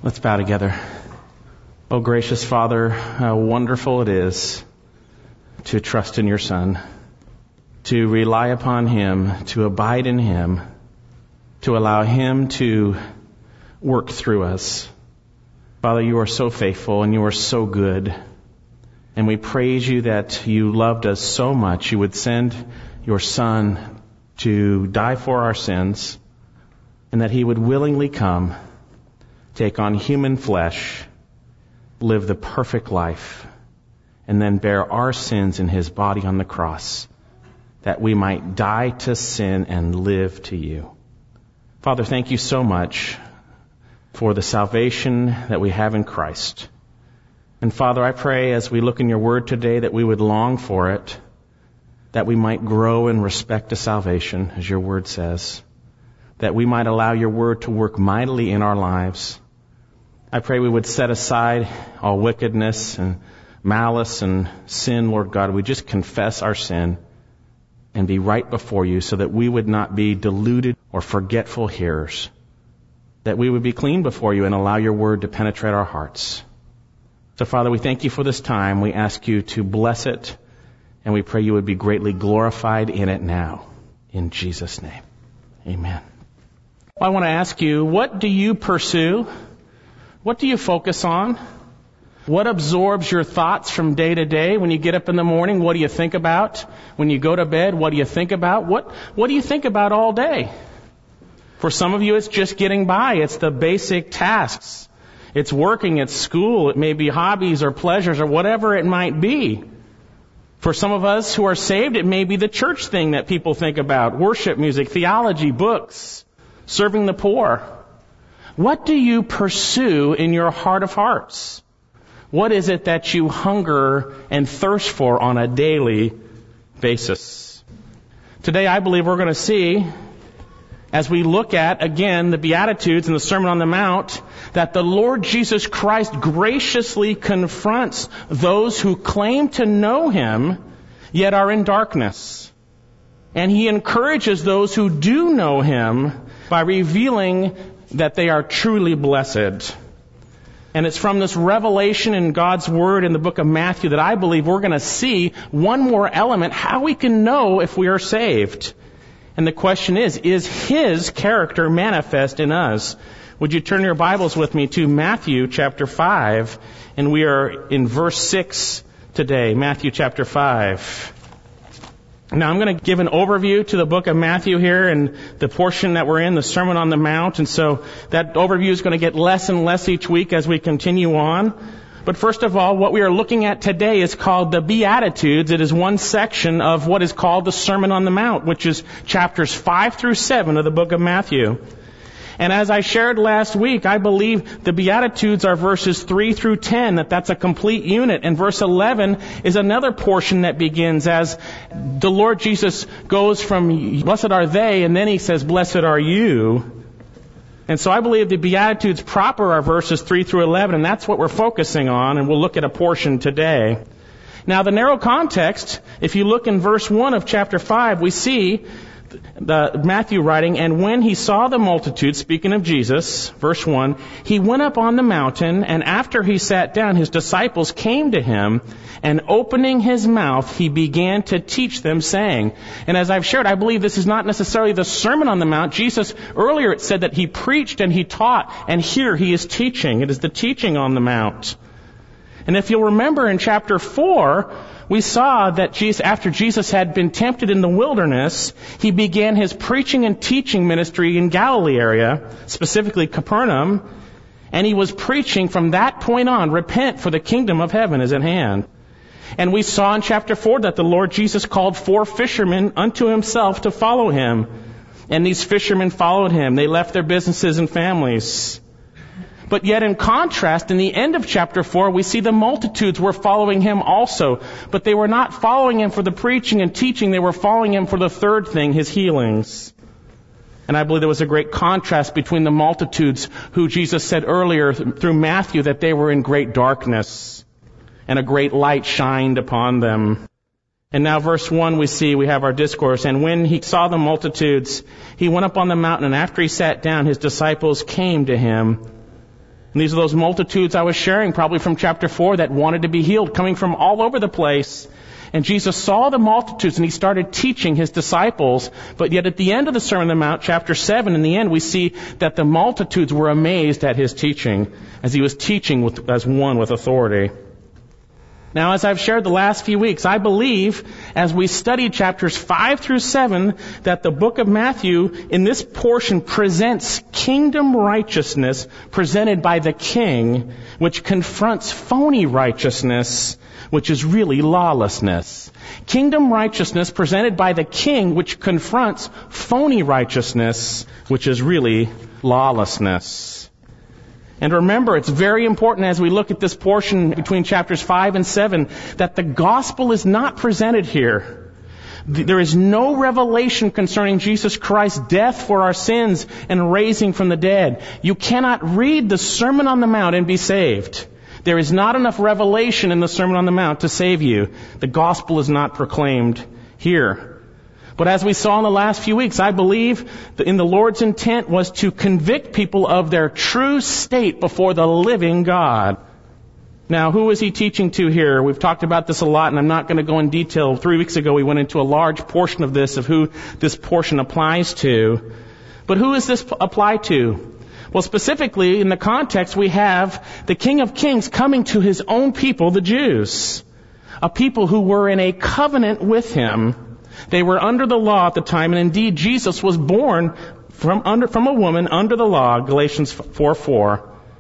Let's bow together. Oh, gracious Father, how wonderful it is to trust in your Son, to rely upon Him, to abide in Him, to allow Him to work through us. Father, you are so faithful and you are so good. And we praise you that you loved us so much. You would send your Son to die for our sins, and that He would willingly come, take on human flesh, live the perfect life, and then bear our sins in His body on the cross, that we might die to sin and live to you. Father, thank you so much for the salvation that we have in Christ. And Father, I pray as we look in your word today that we would long for it, that we might grow in respect to salvation, as your word says, that we might allow your word to work mightily in our lives. I pray we would set aside all wickedness and malice and sin, Lord God. We just confess our sin and be right before you so that we would not be deluded or forgetful hearers, that we would be clean before you and allow your word to penetrate our hearts. So, Father, we thank you for this time. We ask you to bless it, and we pray you would be greatly glorified in it now. In Jesus' name, amen. Well, I want to ask you, what do you pursue? What do you focus on? What absorbs your thoughts from day to day? When you get up in the morning, what do you think about? When you go to bed, what do you think about? What do you think about all day? For some of you, it's just getting by. It's the basic tasks. It's working, it's school, it may be hobbies or pleasures or whatever it might be. For some of us who are saved, it may be the church thing that people think about. Worship music, theology, books, serving the poor. What do you pursue in your heart of hearts? What is it that you hunger and thirst for on a daily basis? Today, I believe we're going to see, as we look at, again, the Beatitudes and the Sermon on the Mount, that the Lord Jesus Christ graciously confronts those who claim to know Him, yet are in darkness. And He encourages those who do know Him by revealing that they are truly blessed. And it's from this revelation in God's Word in the book of Matthew that I believe we're going to see one more element, how we can know if we are saved. And the question is His character manifest in us? Would you turn your Bibles with me to Matthew chapter 5, and we are in verse 6 today, Matthew chapter 5. Now I'm going to give an overview to the book of Matthew here and the portion that we're in, the Sermon on the Mount, and so that overview is going to get less and less each week as we continue on. But first of all, what we are looking at today is called the Beatitudes. It is one section of what is called the Sermon on the Mount, which is chapters 5 through 7 of the book of Matthew. And as I shared last week, I believe the Beatitudes are verses 3 through 10, that's a complete unit. And verse 11 is another portion that begins as the Lord Jesus goes from blessed are they, and then He says, blessed are you. And so I believe the Beatitudes proper are verses 3 through 11, and that's what we're focusing on, and we'll look at a portion today. Now, the narrow context, if you look in verse 1 of chapter 5, we see the Matthew writing, and when He saw the multitude, speaking of Jesus, verse 1, He went up on the mountain, and after He sat down, His disciples came to Him, and opening His mouth, He began to teach them, saying, and as I've shared, I believe this is not necessarily the Sermon on the Mount. Jesus, earlier it said that He preached and He taught, and here He is teaching. It is the teaching on the Mount. And if you'll remember in chapter 4, we saw that after Jesus had been tempted in the wilderness, He began His preaching and teaching ministry in Galilee area, specifically Capernaum, and He was preaching from that point on, repent for the kingdom of heaven is at hand. And we saw in chapter 4 that the Lord Jesus called 4 fishermen unto Himself to follow Him. And these fishermen followed Him. They left their businesses and families. But yet in contrast, in the end of chapter 4, we see the multitudes were following Him also. But they were not following Him for the preaching and teaching. They were following Him for the third thing, His healings. And I believe there was a great contrast between the multitudes who Jesus said earlier through Matthew that they were in great darkness and a great light shined upon them. And now verse 1 we have our discourse. And when He saw the multitudes, He went up on the mountain, and after He sat down, His disciples came to Him. And these are those multitudes I was sharing probably from chapter 4 that wanted to be healed, coming from all over the place. And Jesus saw the multitudes and he started teaching his disciples. But yet at the end of the Sermon on the Mount, chapter 7, in the end, we see that the multitudes were amazed at his teaching as he was teaching as one with authority. Now, as I've shared the last few weeks, I believe, as we study chapters 5 through 7, that the book of Matthew, in this portion, presents kingdom righteousness presented by the king, which confronts phony righteousness, which is really lawlessness. Kingdom righteousness presented by the king, which confronts phony righteousness, which is really lawlessness. And remember, it's very important as we look at this portion between chapters 5 and 7 that the gospel is not presented here. There is no revelation concerning Jesus Christ's death for our sins and raising from the dead. You cannot read the Sermon on the Mount and be saved. There is not enough revelation in the Sermon on the Mount to save you. The gospel is not proclaimed here. But as we saw in the last few weeks, I believe that in the Lord's intent was to convict people of their true state before the living God. Now, who is he teaching to here? We've talked about this a lot, and I'm not going to go in detail. 3 weeks ago, we went into a large portion of this, of who this portion applies to. But who is this apply to? Well, specifically, in the context, we have the King of Kings coming to his own people, the Jews. A people who were in a covenant with him. They were under the law at the time, and indeed Jesus was born from a woman under the law, Galatians 4:4.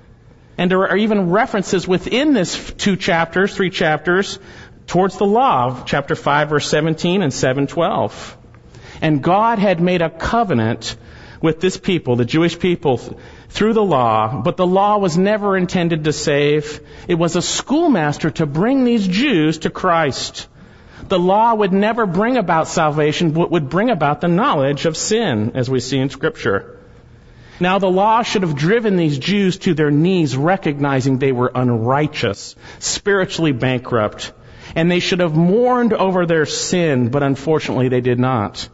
And there are even references within this 3 chapters, towards the law, chapter 5, verse 17 and 7:12. And God had made a covenant with this people, the Jewish people, through the law, but the law was never intended to save. It was a schoolmaster to bring these Jews to Christ. The law would never bring about salvation, but would bring about the knowledge of sin, as we see in Scripture. Now, the law should have driven these Jews to their knees, recognizing they were unrighteous, spiritually bankrupt, and they should have mourned over their sin, but unfortunately they did not.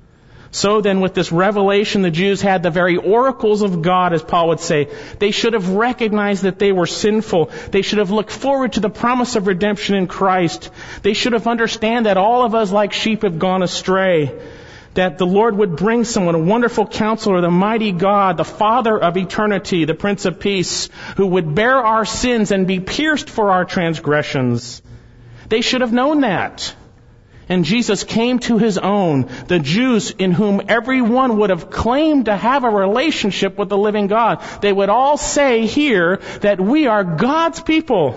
So then, with this revelation, the Jews had the very oracles of God, as Paul would say. They should have recognized that they were sinful. They should have looked forward to the promise of redemption in Christ. They should have understood that all of us like sheep have gone astray. That the Lord would bring someone, a wonderful counselor, the mighty God, the Father of eternity, the Prince of Peace, who would bear our sins and be pierced for our transgressions. They should have known that. And Jesus came to his own, the Jews in whom everyone would have claimed to have a relationship with the living God. They would all say here that we are God's people.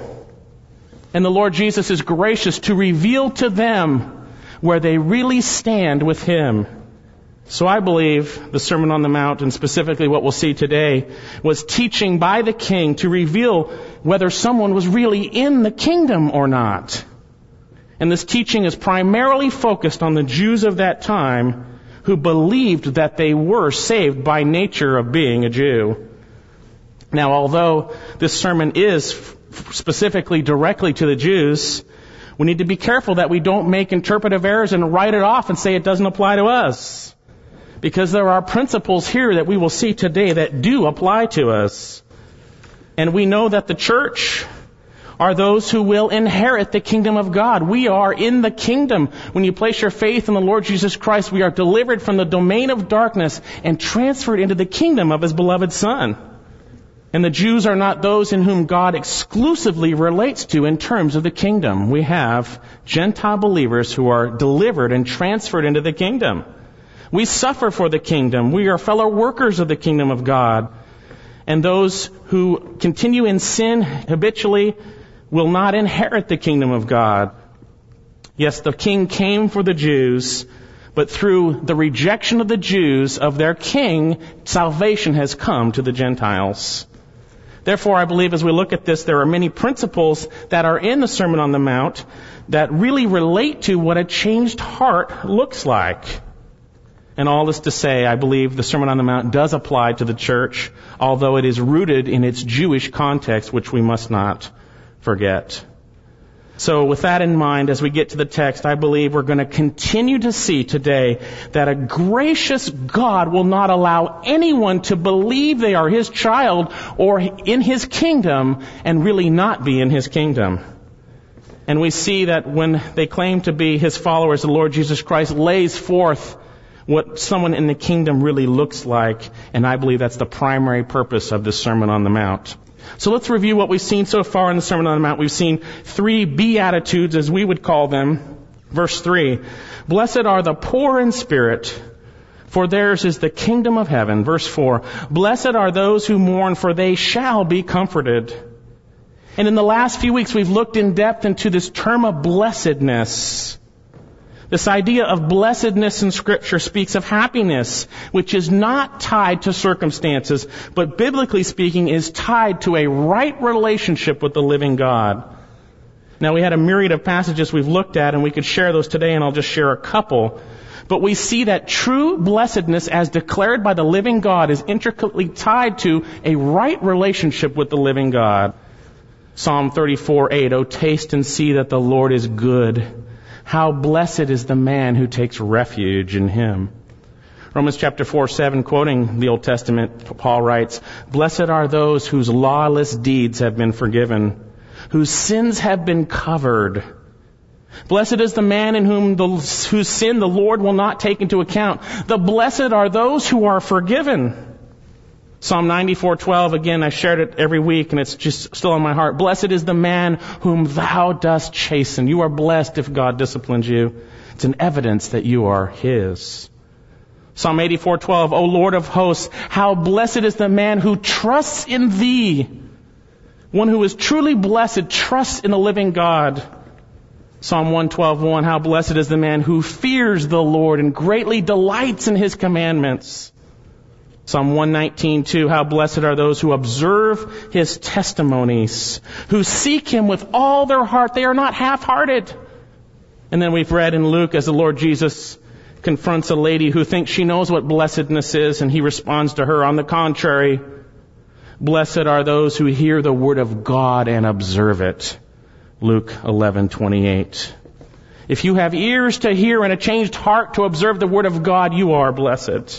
And the Lord Jesus is gracious to reveal to them where they really stand with him. So I believe the Sermon on the Mount, and specifically what we'll see today, was teaching by the king to reveal whether someone was really in the kingdom or not. And this teaching is primarily focused on the Jews of that time who believed that they were saved by nature of being a Jew. Now, although this sermon is specifically directly to the Jews, we need to be careful that we don't make interpretive errors and write it off and say it doesn't apply to us. Because there are principles here that we will see today that do apply to us. And we know that the church are those who will inherit the kingdom of God. We are in the kingdom. When you place your faith in the Lord Jesus Christ, we are delivered from the domain of darkness and transferred into the kingdom of his beloved Son. And the Jews are not those in whom God exclusively relates to in terms of the kingdom. We have Gentile believers who are delivered and transferred into the kingdom. We suffer for the kingdom. We are fellow workers of the kingdom of God. And those who continue in sin habitually will not inherit the kingdom of God. Yes, the king came for the Jews, but through the rejection of the Jews of their king, salvation has come to the Gentiles. Therefore, I believe as we look at this, there are many principles that are in the Sermon on the Mount that really relate to what a changed heart looks like. And all this to say, I believe the Sermon on the Mount does apply to the church, although it is rooted in its Jewish context, which we must not forget. So with that in mind, as we get to the text, I believe we're going to continue to see today that a gracious God will not allow anyone to believe they are His child or in His kingdom and really not be in His kingdom. And we see that when they claim to be His followers, the Lord Jesus Christ lays forth what someone in the kingdom really looks like. And I believe that's the primary purpose of the Sermon on the Mount. So let's review what we've seen so far in the Sermon on the Mount. We've seen 3 Beatitudes, as we would call them. Verse 3, blessed are the poor in spirit, for theirs is the kingdom of heaven. Verse 4, blessed are those who mourn, for they shall be comforted. And in the last few weeks, we've looked in depth into this term of blessedness. This idea of blessedness in Scripture speaks of happiness, which is not tied to circumstances, but biblically speaking is tied to a right relationship with the living God. Now, we had a myriad of passages we've looked at, and we could share those today, and I'll just share a couple. But we see that true blessedness, as declared by the living God, is intricately tied to a right relationship with the living God. Psalm 34:8, O taste and see that the Lord is good. How blessed is the man who takes refuge in Him. Romans chapter 4:7, quoting the Old Testament, Paul writes, blessed are those whose lawless deeds have been forgiven, whose sins have been covered. Blessed is the man in whose sin the Lord will not take into account. The blessed are those who are forgiven. Psalm 94:12, again, I shared it every week, and it's just still on my heart. Blessed is the man whom thou dost chasten. You are blessed if God disciplines you. It's an evidence that you are His. Psalm 84:12, O Lord of hosts, how blessed is the man who trusts in Thee. One who is truly blessed trusts in the living God. Psalm 112:1, how blessed is the man who fears the Lord and greatly delights in His commandments. Psalm 119:2, how blessed are those who observe His testimonies, who seek Him with all their heart. They are not half-hearted. And then we've read in Luke, as the Lord Jesus confronts a lady who thinks she knows what blessedness is, and He responds to her, on the contrary, blessed are those who hear the word of God and observe it. Luke 11:28. If you have ears to hear and a changed heart to observe the word of God, you are blessed.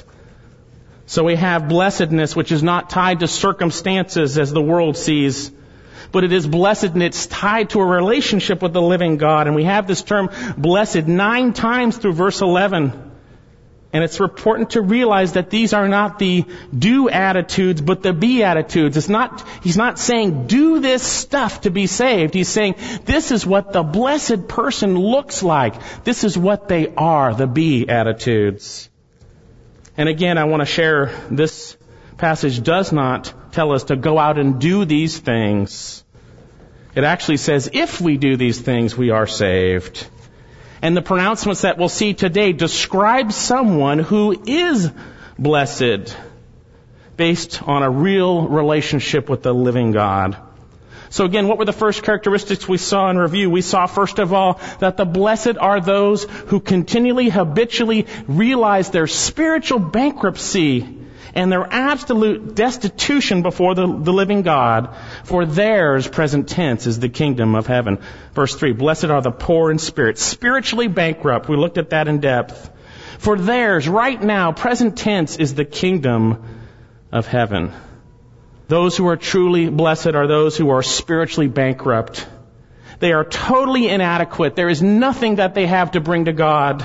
So we have blessedness, which is not tied to circumstances as the world sees, but it is blessed and it's tied to a relationship with the living God. And we have this term blessed 9 times through verse 11. And it's important to realize that these are not the do attitudes, but the be attitudes. He's not saying do this stuff to be saved. He's saying this is what the blessed person looks like. This is what they are, the be attitudes. And again, I want to share, this passage does not tell us to go out and do these things. It actually says if we do these things, we are saved. And the pronouncements that we'll see today describe someone who is blessed based on a real relationship with the living God. So again, what were the first characteristics we saw in review? We saw, first of all, that the blessed are those who continually, habitually realize their spiritual bankruptcy and their absolute destitution before the living God. For theirs, present tense, is the kingdom of heaven. Verse 3, blessed are the poor in spirit, spiritually bankrupt. We looked at that in depth. For theirs, right now, present tense, is the kingdom of heaven. Those who are truly blessed are those who are spiritually bankrupt. They are totally inadequate. There is nothing that they have to bring to God.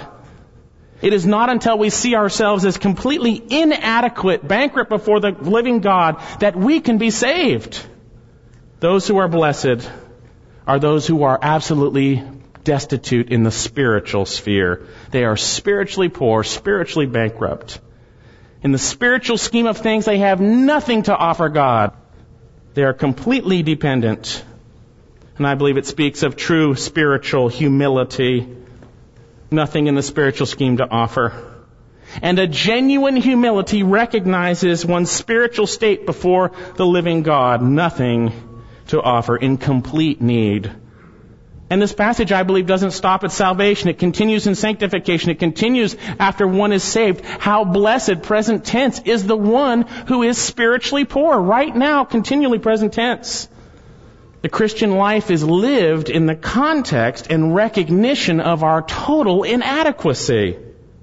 It is not until we see ourselves as completely inadequate, bankrupt before the living God, that we can be saved. Those who are blessed are those who are absolutely destitute in the spiritual sphere. They are spiritually poor, spiritually bankrupt. In the spiritual scheme of things, they have nothing to offer God. They are completely dependent. And I believe it speaks of true spiritual humility. Nothing in the spiritual scheme to offer. And a genuine humility recognizes one's spiritual state before the living God. Nothing to offer, in complete need. And this passage, I believe, doesn't stop at salvation. It continues in sanctification. It continues after one is saved. How blessed, present tense, is the one who is spiritually poor. Right now, continually present tense. The Christian life is lived in the context and recognition of our total inadequacy.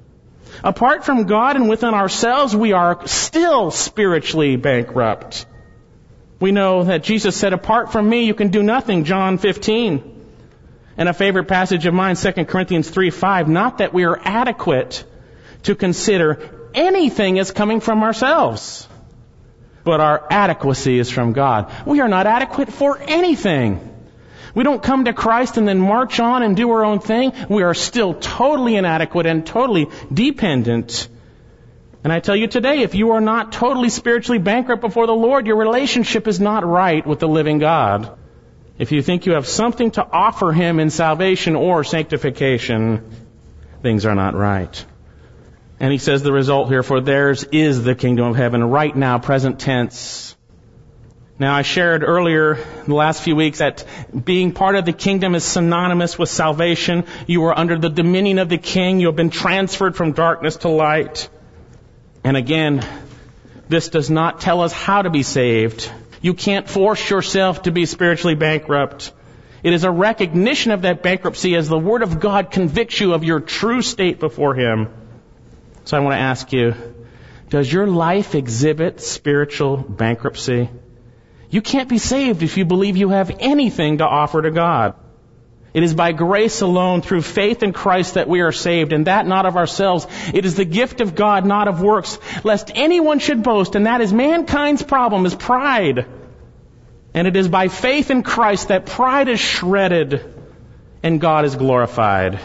Apart from God and within ourselves, we are still spiritually bankrupt. We know that Jesus said, apart from me, you can do nothing, John 15. And a favorite passage of mine, 2 Corinthians 3:5, not that we are adequate to consider anything as coming from ourselves, but our adequacy is from God. We are not adequate for anything. We don't come to Christ and then march on and do our own thing. We are still totally inadequate and totally dependent. And I tell you today, if you are not totally spiritually bankrupt before the Lord, your relationship is not right with the living God. If you think you have something to offer Him in salvation or sanctification, things are not right. And he says the result here, for theirs is the kingdom of heaven, right now, present tense. Now, I shared earlier in the last few weeks that being part of the kingdom is synonymous with salvation. You are under the dominion of the King. You have been transferred from darkness to light. And again, this does not tell us how to be saved. You can't force yourself to be spiritually bankrupt. It is a recognition of that bankruptcy as the Word of God convicts you of your true state before Him. So I want to ask you, does your life exhibit spiritual bankruptcy? You can't be saved if you believe you have anything to offer to God. It is by grace alone, through faith in Christ, that we are saved, and that not of ourselves. It is the gift of God, not of works, lest anyone should boast, and that is mankind's problem, is pride. And it is by faith in Christ that pride is shredded and God is glorified.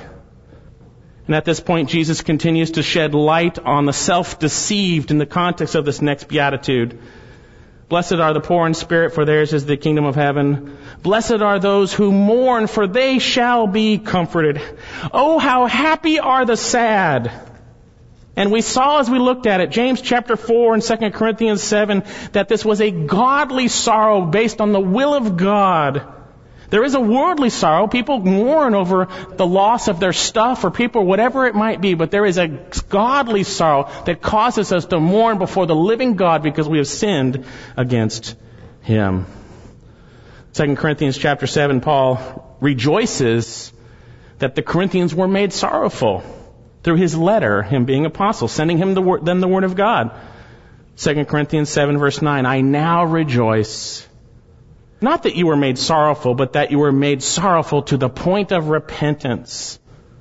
And at this point, Jesus continues to shed light on the self-deceived in the context of this next beatitude. Blessed are the poor in spirit, for theirs is the kingdom of heaven. Blessed are those who mourn, for they shall be comforted. Oh, how happy are the sad. And we saw as we looked at it, James chapter 4 and 2 Corinthians 7, that this was a godly sorrow based on the will of God. There is a worldly sorrow. People mourn over the loss of their stuff or people, whatever it might be. But there is a godly sorrow that causes us to mourn before the living God because we have sinned against Him. 2 Corinthians chapter 7, Paul rejoices that the Corinthians were made sorrowful through his letter, him being apostle, sending him them the word of God. 2 Corinthians 7 verse 9, I now rejoice. Not that you were made sorrowful, but that you were made sorrowful to the point of repentance.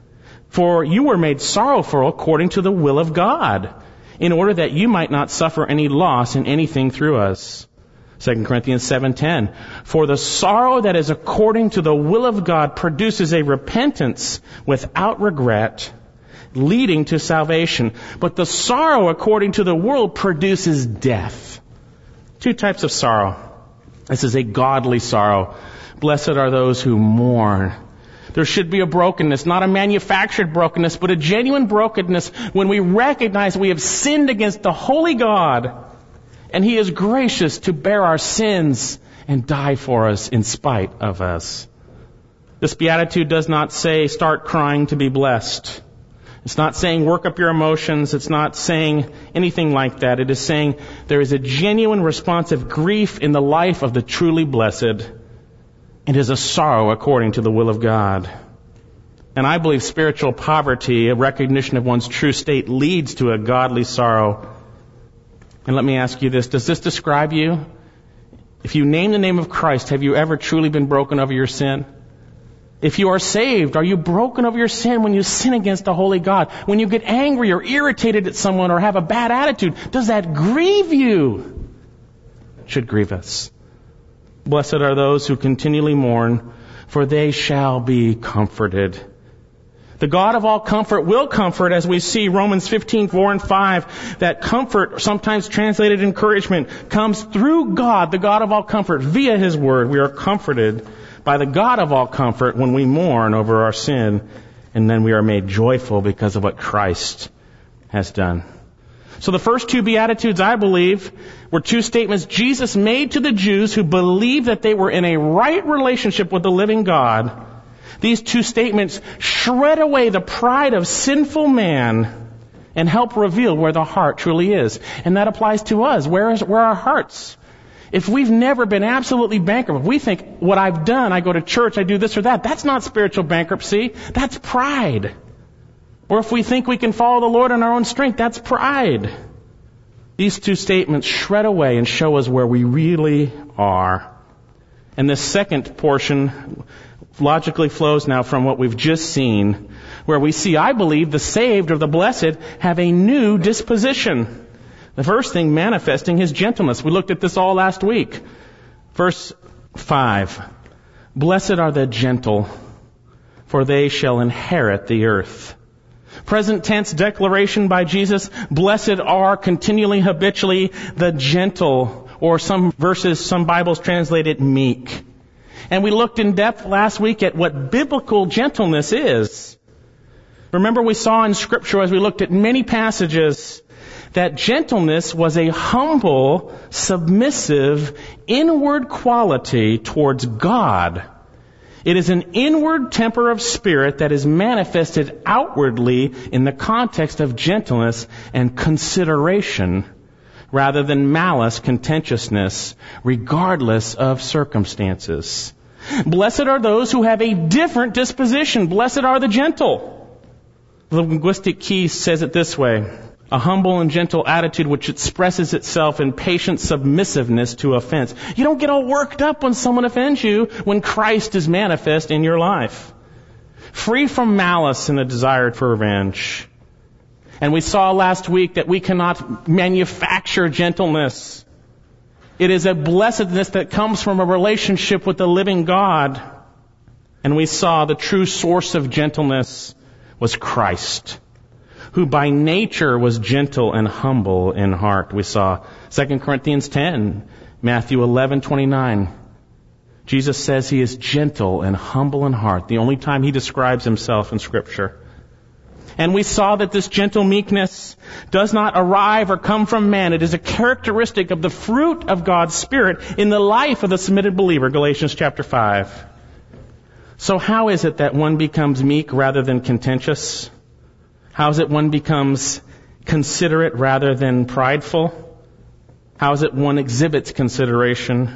For you were made sorrowful according to the will of God, in order that you might not suffer any loss in anything through us. 2 Corinthians 7:10. For the sorrow that is according to the will of God produces a repentance without regret, leading to salvation. But the sorrow according to the world produces death. Two types of sorrow. This is a godly sorrow. Blessed are those who mourn. There should be a brokenness, not a manufactured brokenness, but a genuine brokenness when we recognize we have sinned against the holy God, and He is gracious to bear our sins and die for us in spite of us. This beatitude does not say start crying to be blessed. It's not saying work up your emotions. It's not saying anything like that. It is saying there is a genuine response of grief in the life of the truly blessed. It is a sorrow according to the will of God. And I believe spiritual poverty, a recognition of one's true state, leads to a godly sorrow. And let me ask you this. Does this describe you? If you name the name of Christ, have you ever truly been broken over your sin? If you are saved, are you broken over your sin when you sin against the holy God? When you get angry or irritated at someone or have a bad attitude, does that grieve you? It should grieve us. Blessed are those who continually mourn, for they shall be comforted. The God of all comfort will comfort, as we see Romans 15:4 and 5, that comfort, sometimes translated encouragement, comes through God, the God of all comfort, via His Word. We are comforted by the God of all comfort when we mourn over our sin, and then we are made joyful because of what Christ has done. So the first two Beatitudes, I believe, were two statements Jesus made to the Jews who believed that they were in a right relationship with the living God. These two statements shred away the pride of sinful man and help reveal where the heart truly is. And that applies to us. Where are our hearts? If we've never been absolutely bankrupt, if we think what I've done, I go to church, I do this or that, that's not spiritual bankruptcy. That's pride. Or if we think we can follow the Lord in our own strength, that's pride. These two statements shred away and show us where we really are. And this second portion logically flows now from what we've just seen, where we see, I believe, the saved or the blessed have a new disposition. The first thing, manifesting His gentleness. We looked at this all last week. Verse 5. Blessed are the gentle, for they shall inherit the earth. Present tense declaration by Jesus. Blessed are continually, habitually, the gentle, or some verses, some Bibles translate it meek. And we looked in depth last week at what biblical gentleness is. Remember, we saw in Scripture as we looked at many passages that gentleness was a humble, submissive, inward quality towards God. It is an inward temper of spirit that is manifested outwardly in the context of gentleness and consideration, rather than malice, contentiousness, regardless of circumstances. Blessed are those who have a different disposition. Blessed are the gentle. The linguistic key says it this way: a humble and gentle attitude which expresses itself in patient submissiveness to offense. You don't get all worked up when someone offends you when Christ is manifest in your life. Free from malice and a desire for revenge. And we saw last week that we cannot manufacture gentleness. It is a blessedness that comes from a relationship with the living God. And we saw the true source of gentleness was Christ, who by nature was gentle and humble in heart. We saw 2 Corinthians 10, Matthew 11:29. Jesus says He is gentle and humble in heart, the only time He describes Himself in Scripture. And we saw that this gentle meekness does not arrive or come from man. It is a characteristic of the fruit of God's Spirit in the life of the submitted believer, Galatians chapter 5. So how is it that one becomes meek rather than contentious? How is it one becomes considerate rather than prideful? How is it one exhibits consideration?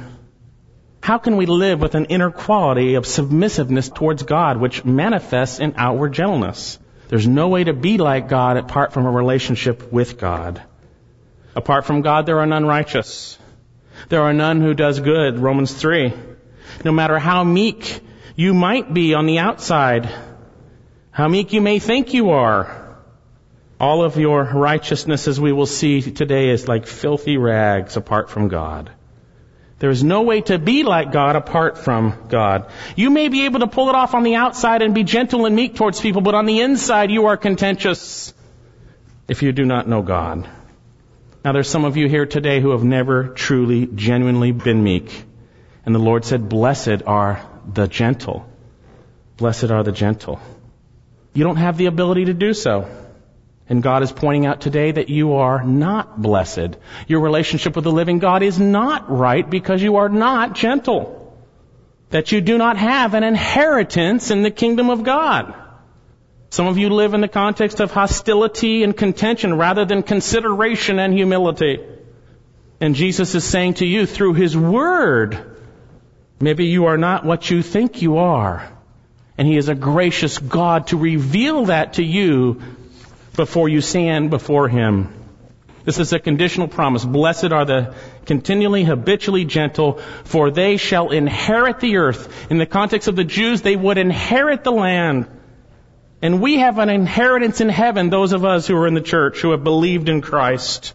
How can we live with an inner quality of submissiveness towards God, which manifests in outward gentleness? There's no way to be like God apart from a relationship with God. Apart from God, there are none righteous. There are none who does good, Romans 3. No matter how meek you might be on the outside, how meek you may think you are, all of your righteousness, as we will see today, is like filthy rags apart from God. There is no way to be like God apart from God. You may be able to pull it off on the outside and be gentle and meek towards people, but on the inside you are contentious if you do not know God. Now there's some of you here today who have never truly, genuinely been meek. And the Lord said, blessed are the gentle. Blessed are the gentle. You don't have the ability to do so. And God is pointing out today that you are not blessed. Your relationship with the living God is not right because you are not gentle. That you do not have an inheritance in the kingdom of God. Some of you live in the context of hostility and contention rather than consideration and humility. And Jesus is saying to you through His Word, maybe you are not what you think you are. And He is a gracious God to reveal that to you before you stand before Him. This is a conditional promise. Blessed are the continually, habitually gentle, for they shall inherit the earth. In the context of the Jews, they would inherit the land. And we have an inheritance in heaven, those of us who are in the church, who have believed in Christ.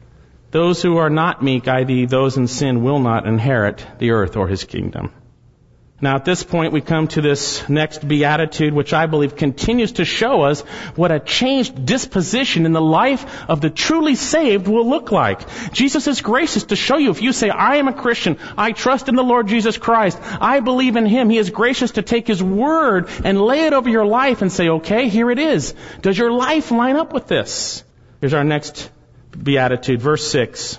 Those who are not meek, i.e. those in sin, will not inherit the earth or His kingdom. Now at this point we come to this next beatitude, which I believe continues to show us what a changed disposition in the life of the truly saved will look like. Jesus is gracious to show you, if you say, I am a Christian, I trust in the Lord Jesus Christ, I believe in Him, He is gracious to take His word and lay it over your life and say, okay, here it is. Does your life line up with this? Here's our next beatitude, verse 6.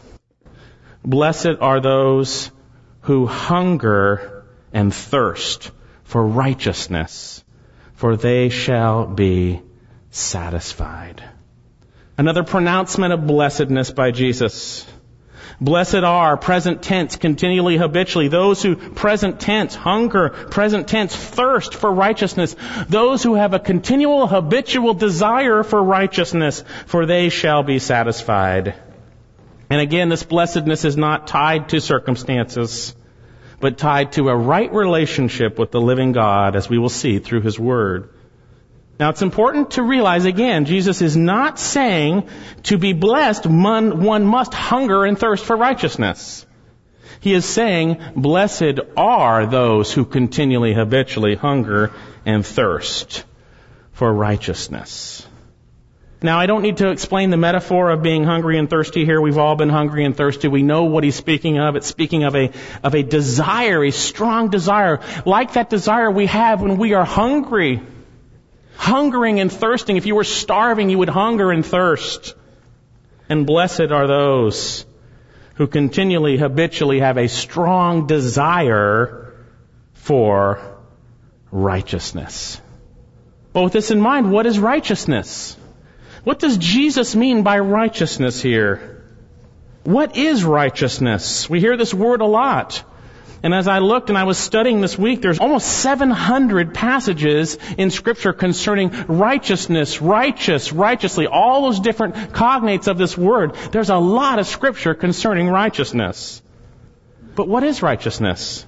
Blessed are those who hunger and thirst for righteousness, for they shall be satisfied. Another pronouncement of blessedness by Jesus. Blessed are, present tense, continually, habitually, those who, present tense, hunger, present tense, thirst for righteousness, those who have a continual, habitual desire for righteousness, for they shall be satisfied. And again, this blessedness is not tied to circumstances, but tied to a right relationship with the living God, as we will see through His Word. Now, it's important to realize, again, Jesus is not saying to be blessed, one must hunger and thirst for righteousness. He is saying, blessed are those who continually, habitually hunger and thirst for righteousness. Now, I don't need to explain the metaphor of being hungry and thirsty here. We've all been hungry and thirsty. We know what he's speaking of. It's speaking of a desire, a strong desire, like that desire we have when we are hungry. Hungering and thirsting. If you were starving, you would hunger and thirst. And blessed are those who continually, habitually have a strong desire for righteousness. But with this in mind, what is righteousness? What does Jesus mean by righteousness here? What is righteousness? We hear this word a lot. And as I looked and I was studying this week, there's almost 700 passages in Scripture concerning righteousness, righteously, all those different cognates of this word. There's a lot of Scripture concerning righteousness. But what is righteousness?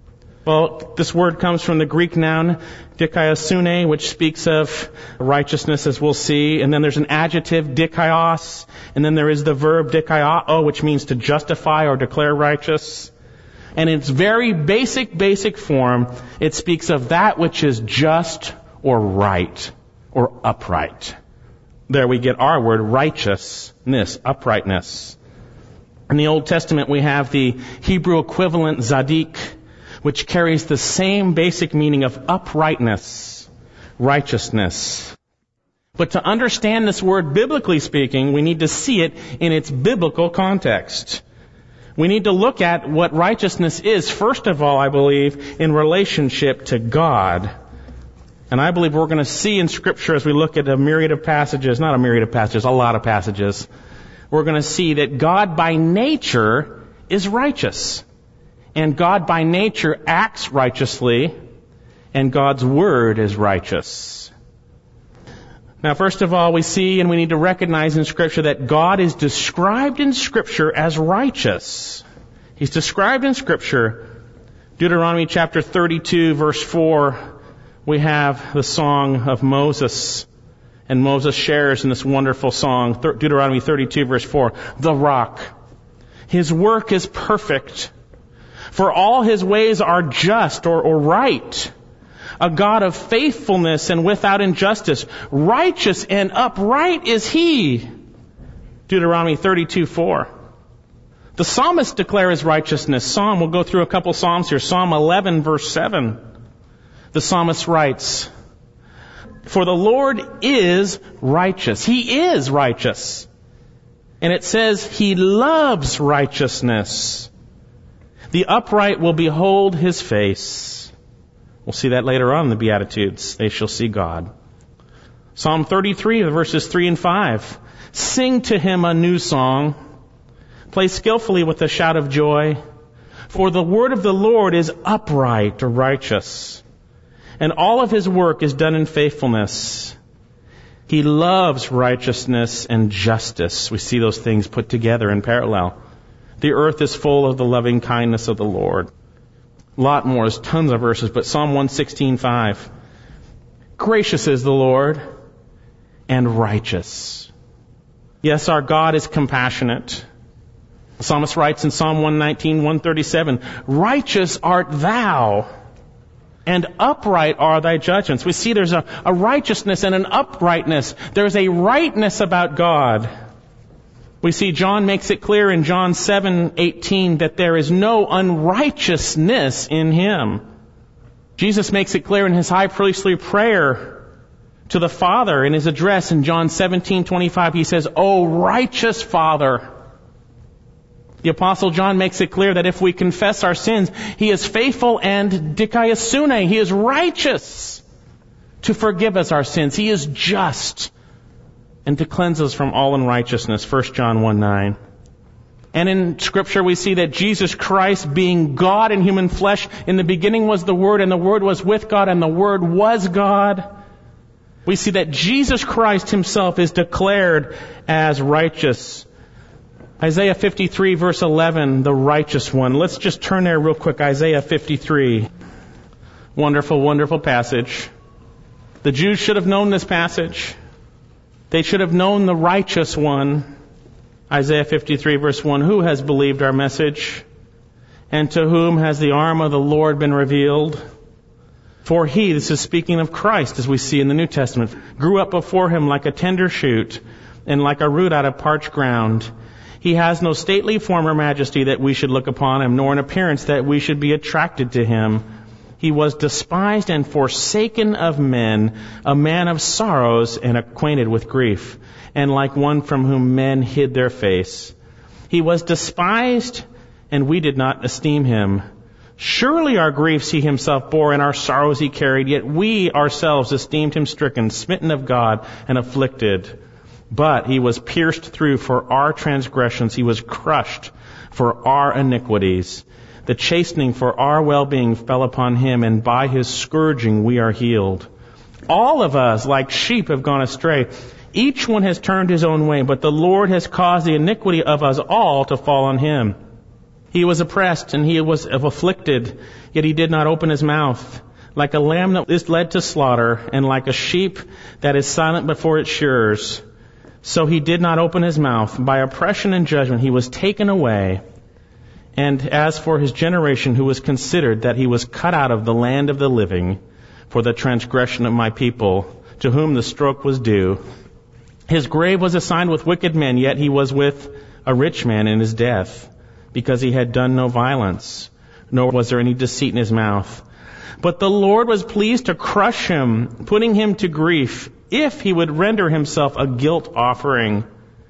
Well, this word comes from the Greek noun dikaiosune, which speaks of righteousness, as we'll see. And then there's an adjective, dikaios. And then there is the verb dikaiō, which means to justify or declare righteous. And in its very basic form, it speaks of that which is just or right or upright. There we get our word righteousness, uprightness. In the Old Testament, we have the Hebrew equivalent zadik, which carries the same basic meaning of uprightness, righteousness. But to understand this word biblically speaking, we need to see it in its biblical context. We need to look at what righteousness is, first of all, I believe, in relationship to God. And I believe we're going to see in Scripture, as we look at a lot of passages, we're going to see that God by nature is righteous. And God by nature acts righteously, and God's Word is righteous. Now, first of all, we see and we need to recognize in Scripture that God is described in Scripture as righteous. He's described in Scripture. Deuteronomy chapter 32, verse 4, we have the song of Moses. And Moses shares in this wonderful song, Deuteronomy 32, verse 4, the rock. His work is perfect, for all his ways are just or right. A God of faithfulness and without injustice. Righteous and upright is he. Deuteronomy 32:4. The psalmist declares righteousness. We'll go through a couple psalms here. Psalm 11, verse 7. The psalmist writes, for the Lord is righteous. He is righteous. And it says he loves righteousness. The upright will behold his face. We'll see that later on in the Beatitudes. They shall see God. Psalm 33, verses 3 and 5. Sing to him a new song. Play skillfully with a shout of joy. For the word of the Lord is upright or righteous. And all of his work is done in faithfulness. He loves righteousness and justice. We see those things put together in parallel. The earth is full of the loving kindness of the Lord. A lot more, there's tons of verses, but Psalm 116:5. Gracious is the Lord and righteous. Yes, our God is compassionate. The psalmist writes in Psalm 119:137, righteous art thou, and upright are thy judgments. We see there's a righteousness and an uprightness. There's a rightness about God. We see John makes it clear in John 7:18 that there is no unrighteousness in him. Jesus makes it clear in his high priestly prayer to the Father in his address in John 17:25. He says, O righteous Father. The Apostle John makes it clear that if we confess our sins, he is faithful and dikaiosune. He is righteous to forgive us our sins. He is just and to cleanse us from all unrighteousness. 1 John 1:9. And in Scripture we see that Jesus Christ, being God in human flesh, in the beginning was the Word, and the Word was with God, and the Word was God. We see that Jesus Christ himself is declared as righteous. Isaiah 53 verse 11, the righteous one. Let's just turn there real quick. Isaiah 53. Wonderful, wonderful passage. The Jews should have known this passage. They should have known the righteous one. Isaiah 53 verse 1, who has believed our message? And to whom has the arm of the Lord been revealed? For he, this is speaking of Christ as we see in the New Testament, grew up before him like a tender shoot and like a root out of parched ground. He has no stately form or majesty that we should look upon him, nor an appearance that we should be attracted to him. He was despised and forsaken of men, a man of sorrows and acquainted with grief, and like one from whom men hid their face. He was despised, and we did not esteem him. Surely our griefs he himself bore, and our sorrows he carried, yet we ourselves esteemed him stricken, smitten of God, and afflicted. But he was pierced through for our transgressions, he was crushed for our iniquities. The chastening for our well-being fell upon him, and by his scourging we are healed. All of us, like sheep, have gone astray. Each one has turned his own way, but the Lord has caused the iniquity of us all to fall on him. He was oppressed and he was afflicted, yet he did not open his mouth. Like a lamb that is led to slaughter, and like a sheep that is silent before its shearers, so he did not open his mouth. By oppression and judgment he was taken away. And as for his generation, who was considered that he was cut out of the land of the living for the transgression of my people, to whom the stroke was due. His grave was assigned with wicked men, yet he was with a rich man in his death, because he had done no violence, nor was there any deceit in his mouth. But the Lord was pleased to crush him, putting him to grief, if he would render himself a guilt offering.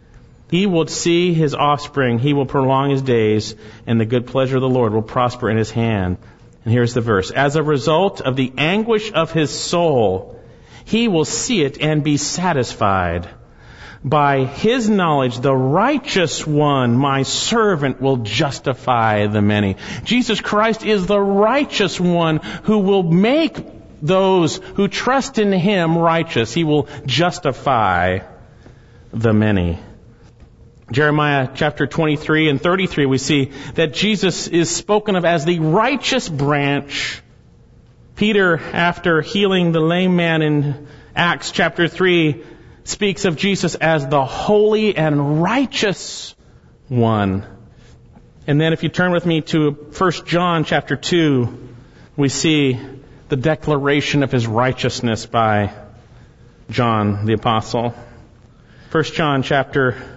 He will see his offspring, he will prolong his days, and the good pleasure of the Lord will prosper in his hand. And here's the verse. As a result of the anguish of his soul, he will see it and be satisfied. By his knowledge, the righteous one, my servant, will justify the many. Jesus Christ is the righteous one who will make those who trust in him righteous. He will justify the many. Jeremiah chapter 23 and 33, we see that Jesus is spoken of as the righteous branch. Peter, after healing the lame man in Acts chapter 3, speaks of Jesus as the holy and righteous one. And then if you turn with me to 1 John chapter 2, we see the declaration of his righteousness by John the Apostle. 1 John chapter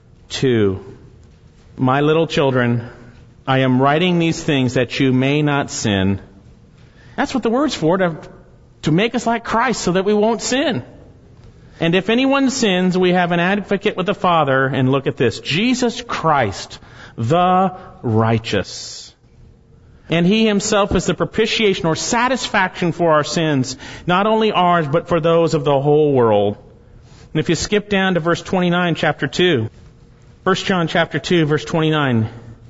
2. My little children, I am writing these things that you may not sin. That's what the word's for, to make us like Christ so that we won't sin. And if anyone sins, we have an advocate with the Father. And look at this, Jesus Christ, the righteous. And he himself is the propitiation or satisfaction for our sins, not only ours, but for those of the whole world. And if you skip down to verse 29, chapter 2, 1 John chapter 2, verse 29.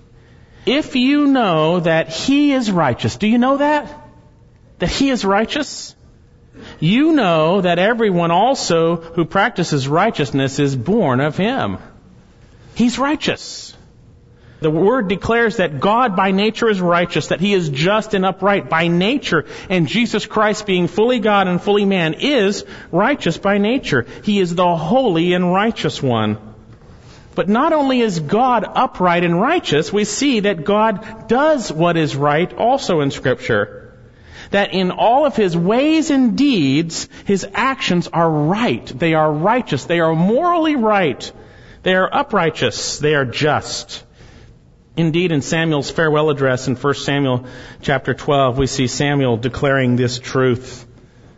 If you know that he is righteous, do you know that? That he is righteous? You know that everyone also who practices righteousness is born of him. He's righteous. The word declares that God by nature is righteous, that he is just and upright by nature, and Jesus Christ, being fully God and fully man, is righteous by nature. He is the holy and righteous one. But not only is God upright and righteous, we see that God does what is right also in Scripture. That in all of his ways and deeds, his actions are right. They are righteous. They are morally right. They are uprighteous. They are just. Indeed, in Samuel's farewell address in 1 Samuel chapter 12, we see Samuel declaring this truth.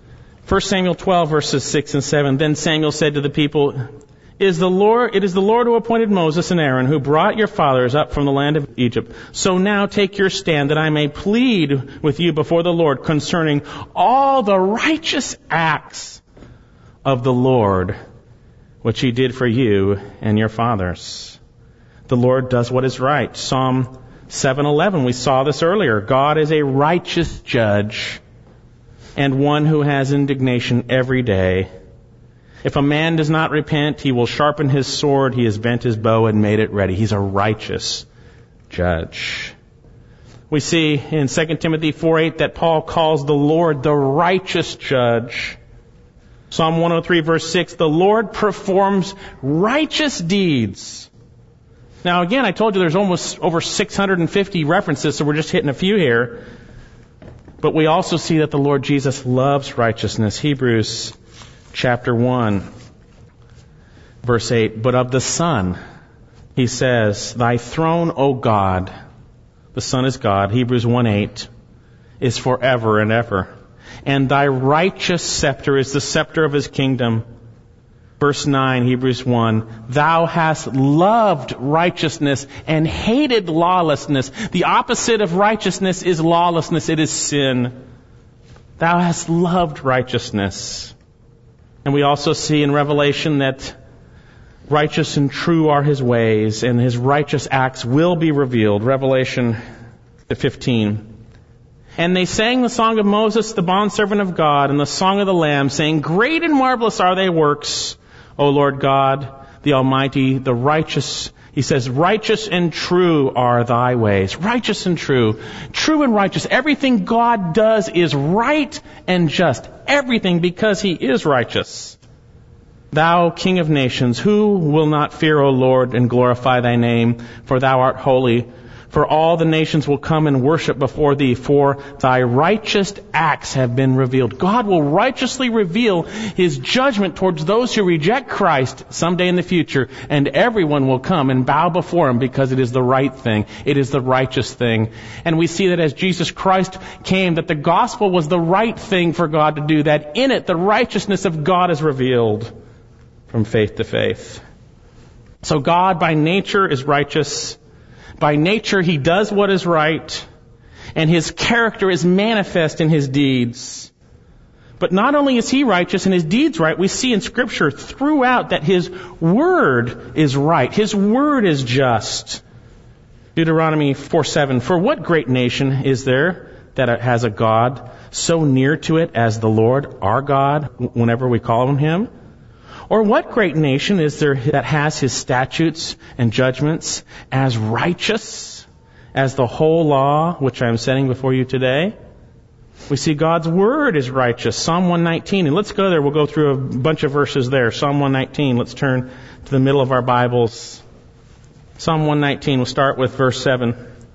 1 Samuel 12, verses 6 and 7. Then Samuel said to the people, It is the Lord who appointed Moses and Aaron, who brought your fathers up from the land of Egypt. So now take your stand, that I may plead with you before the Lord concerning all the righteous acts of the Lord, which he did for you and your fathers. The Lord does what is right. Psalm 7:11, we saw this earlier. God is a righteous judge and one who has indignation every day. If a man does not repent, he will sharpen his sword. He has bent his bow and made it ready. He's a righteous judge. We see in 2 Timothy 4:8 that Paul calls the Lord the righteous judge. Psalm 103 verse 6, the Lord performs righteous deeds. Now again, I told you there's almost over 650 references, so we're just hitting a few here. But we also see that the Lord Jesus loves righteousness. Hebrews chapter 1, verse 8, but of the Son, he says, thy throne, O God, the Son is God, Hebrews 1:8, is forever and ever. And thy righteous scepter is the scepter of his kingdom. Verse 9, Hebrews 1, thou hast loved righteousness and hated lawlessness. The opposite of righteousness is lawlessness. It is sin. Thou hast loved righteousness. And we also see in Revelation that righteous and true are his ways, and his righteous acts will be revealed. Revelation 15. And they sang the song of Moses, the bondservant of God, and the song of the Lamb, saying, great and marvelous are thy works, O Lord God, the Almighty, the righteous. He says, righteous and true are thy ways. Righteous and true. True and righteous. Everything God does is right and just. Everything, because he is righteous. Thou King of nations, who will not fear, O Lord, and glorify thy name? For thou art holy. For all the nations will come and worship before thee, for thy righteous acts have been revealed. God will righteously reveal his judgment towards those who reject Christ someday in the future, and everyone will come and bow before him because it is the right thing. It is the righteous thing. And we see that as Jesus Christ came, that the gospel was the right thing for God to do, that in it the righteousness of God is revealed from faith to faith. So God by nature is righteous. By nature, he does what is right, and his character is manifest in his deeds. But not only is he righteous and his deeds right, we see in Scripture throughout that his word is right. His word is just. Deuteronomy 4:7, for what great nation is there that has a God so near to it as the Lord, our God, whenever we call on him? Or what great nation is there that has his statutes and judgments as righteous as the whole law which I am setting before you today? We see God's word is righteous. Psalm 119. And let's go there. We'll go through a bunch of verses there. Psalm 119. Let's turn to the middle of our Bibles. Psalm 119. We'll start with verse 7.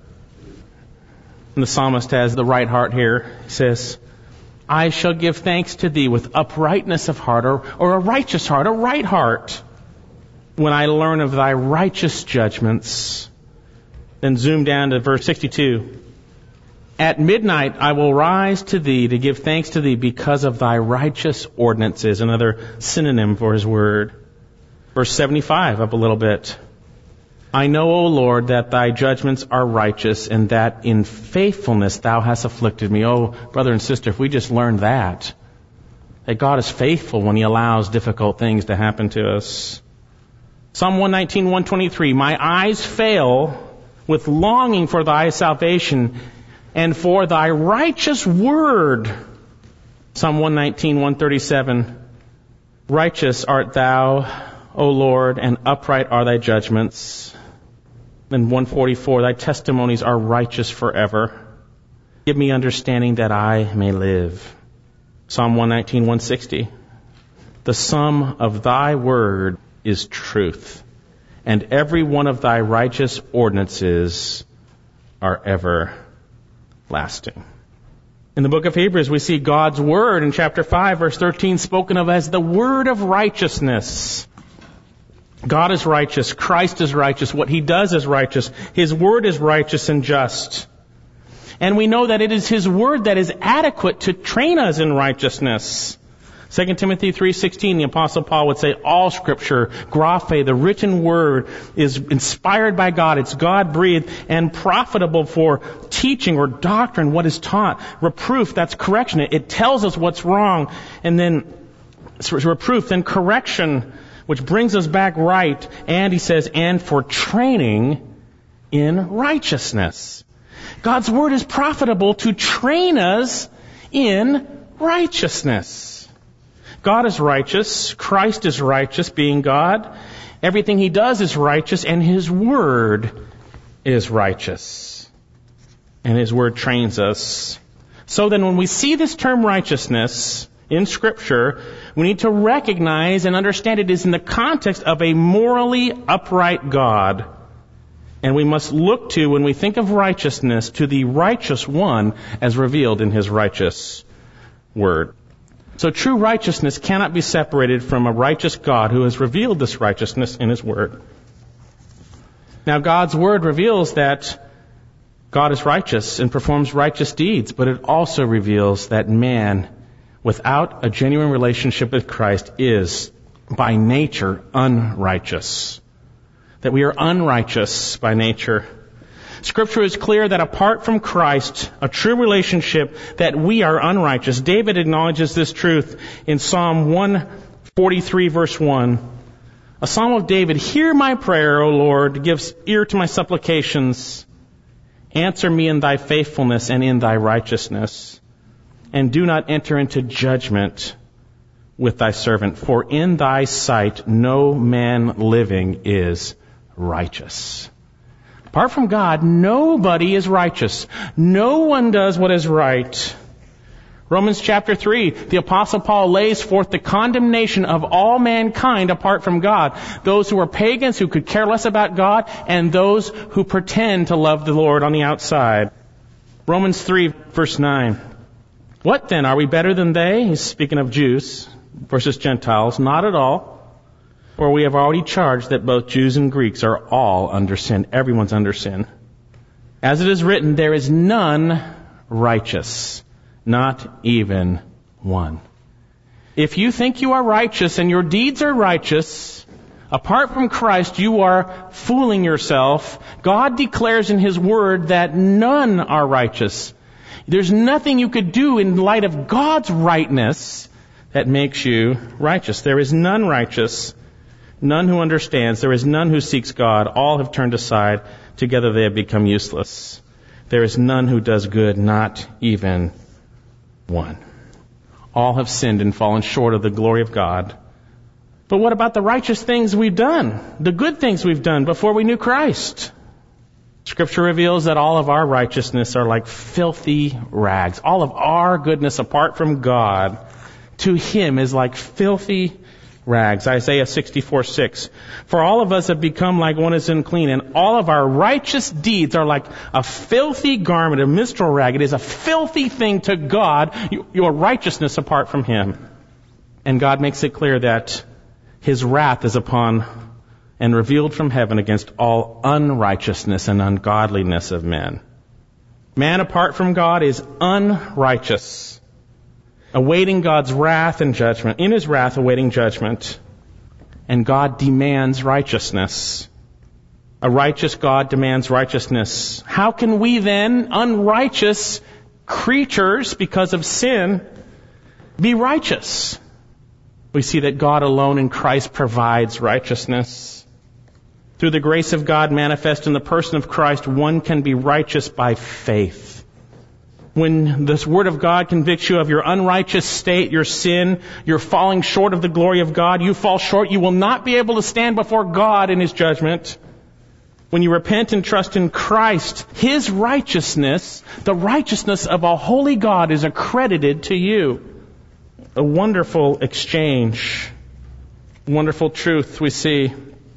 And the psalmist has the right heart here. He says, I shall give thanks to thee with uprightness of heart, or a righteous heart, a right heart, when I learn of thy righteous judgments. Then zoom down to verse 62. At midnight I will rise to thee to give thanks to thee because of thy righteous ordinances, another synonym for his word. Verse 75, up a little bit. I know, O Lord, that thy judgments are righteous, and that in faithfulness thou hast afflicted me. Oh, brother and sister, if we just learned that God is faithful when he allows difficult things to happen to us. Psalm 119, 123, my eyes fail with longing for thy salvation and for thy righteous word. Psalm 119, 137, righteous art thou, O Lord, and upright are thy judgments. Then 144, thy testimonies are righteous forever. Give me understanding that I may live. Psalm 119, 160. The sum of thy word is truth, and every one of thy righteous ordinances are everlasting. In the book of Hebrews, we see God's word in chapter 5, verse 13, spoken of as the word of righteousness. God is righteous. Christ is righteous. What he does is righteous. His word is righteous and just. And we know that it is his word that is adequate to train us in righteousness. 2 Timothy 3:16, the Apostle Paul would say, all Scripture, graphe, the written word, is inspired by God. It's God-breathed and profitable for teaching or doctrine, what is taught. Reproof, that's correction. It tells us what's wrong. And then reproof, then correction, which brings us back right. And he says, and for training in righteousness. God's word is profitable to train us in righteousness. God is righteous. Christ is righteous, being God. Everything he does is righteous, and his word is righteous. And his word trains us. So then when we see this term righteousness in Scripture, we need to recognize and understand it is in the context of a morally upright God. And we must look to, when we think of righteousness, to the righteous one as revealed in his righteous word. So true righteousness cannot be separated from a righteous God who has revealed this righteousness in his word. Now, God's word reveals that God is righteous and performs righteous deeds, but it also reveals that man, without a genuine relationship with Christ, is by nature unrighteous. That we are unrighteous by nature. Scripture is clear that apart from Christ, a true relationship, that we are unrighteous. David acknowledges this truth in Psalm 143, verse 1. A psalm of David, hear my prayer, O Lord, give ear to my supplications. Answer me in thy faithfulness and in thy righteousness. And do not enter into judgment with thy servant, for in thy sight no man living is righteous. Apart from God, nobody is righteous. No one does what is right. Romans chapter 3, the Apostle Paul lays forth the condemnation of all mankind apart from God. Those who are pagans, who could care less about God, and those who pretend to love the Lord on the outside. Romans 3, verse 9. What then? Are we better than they? He's speaking of Jews versus Gentiles. Not at all. For we have already charged that both Jews and Greeks are all under sin. Everyone's under sin. As it is written, there is none righteous, not even one. If you think you are righteous and your deeds are righteous, apart from Christ, you are fooling yourself. God declares in his word that none are righteous. There's nothing you could do in light of God's rightness that makes you righteous. There is none righteous. None who understands. There is none who seeks God. All have turned aside. Together they have become useless. There is none who does good, not even one. All have sinned and fallen short of the glory of God. But what about the righteous things we've done? The good things we've done before we knew Christ? Scripture reveals that all of our righteousness are like filthy rags. All of our goodness apart from God to him is like filthy rags. Isaiah 64:6. For all of us have become like one is unclean, and all of our righteous deeds are like a filthy garment, a minstrel rag. It is a filthy thing to God, your righteousness apart from him. And God makes it clear that his wrath is upon and revealed from heaven against all unrighteousness and ungodliness of men. Man apart from God is unrighteous, awaiting God's wrath and judgment, in his wrath awaiting judgment. And God demands righteousness. A righteous God demands righteousness. How can we then, unrighteous creatures because of sin, be righteous? We see that God alone in Christ provides righteousness. Through the grace of God manifest in the person of Christ, one can be righteous by faith. When this Word of God convicts you of your unrighteous state, your sin, you're falling short of the glory of God, you fall short, you will not be able to stand before God in his judgment. When you repent and trust in Christ, his righteousness, the righteousness of a holy God, is accredited to you. A wonderful exchange, wonderful truth we see.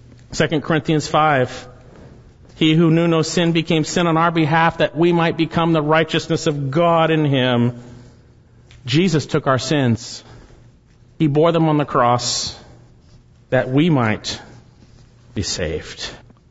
2 Corinthians 5. He who knew no sin became sin on our behalf that we might become the righteousness of God in him. Jesus took our sins. He bore them on the cross that we might be saved.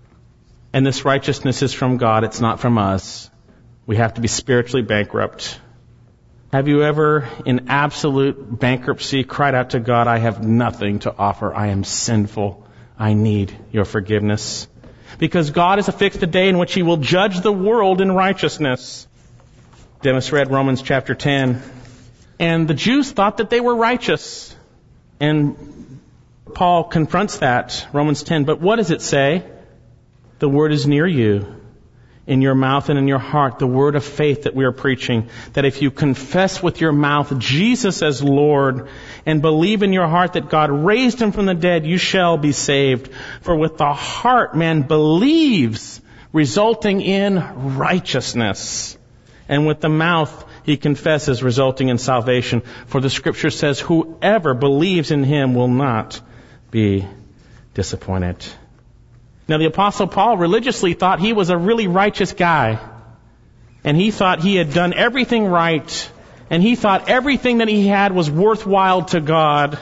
And this righteousness is from God. It's not from us. We have to be spiritually bankrupt. Have you ever, in absolute bankruptcy, cried out to God, I have nothing to offer. I am sinful. I need your forgiveness. Because God has affixed a day in which he will judge the world in righteousness. Dennis read Romans chapter 10. And the Jews thought that they were righteous. And Paul confronts that, Romans 10. But what does it say? The word is near you, in your mouth and in your heart, the word of faith that we are preaching, that if you confess with your mouth Jesus as Lord and believe in your heart that God raised him from the dead, you shall be saved. For with the heart man believes, resulting in righteousness. And with the mouth he confesses, resulting in salvation. For the scripture says, whoever believes in him will not be disappointed. Now the Apostle Paul religiously thought he was a really righteous guy. And he thought he had done everything right. And he thought everything that he had was worthwhile to God.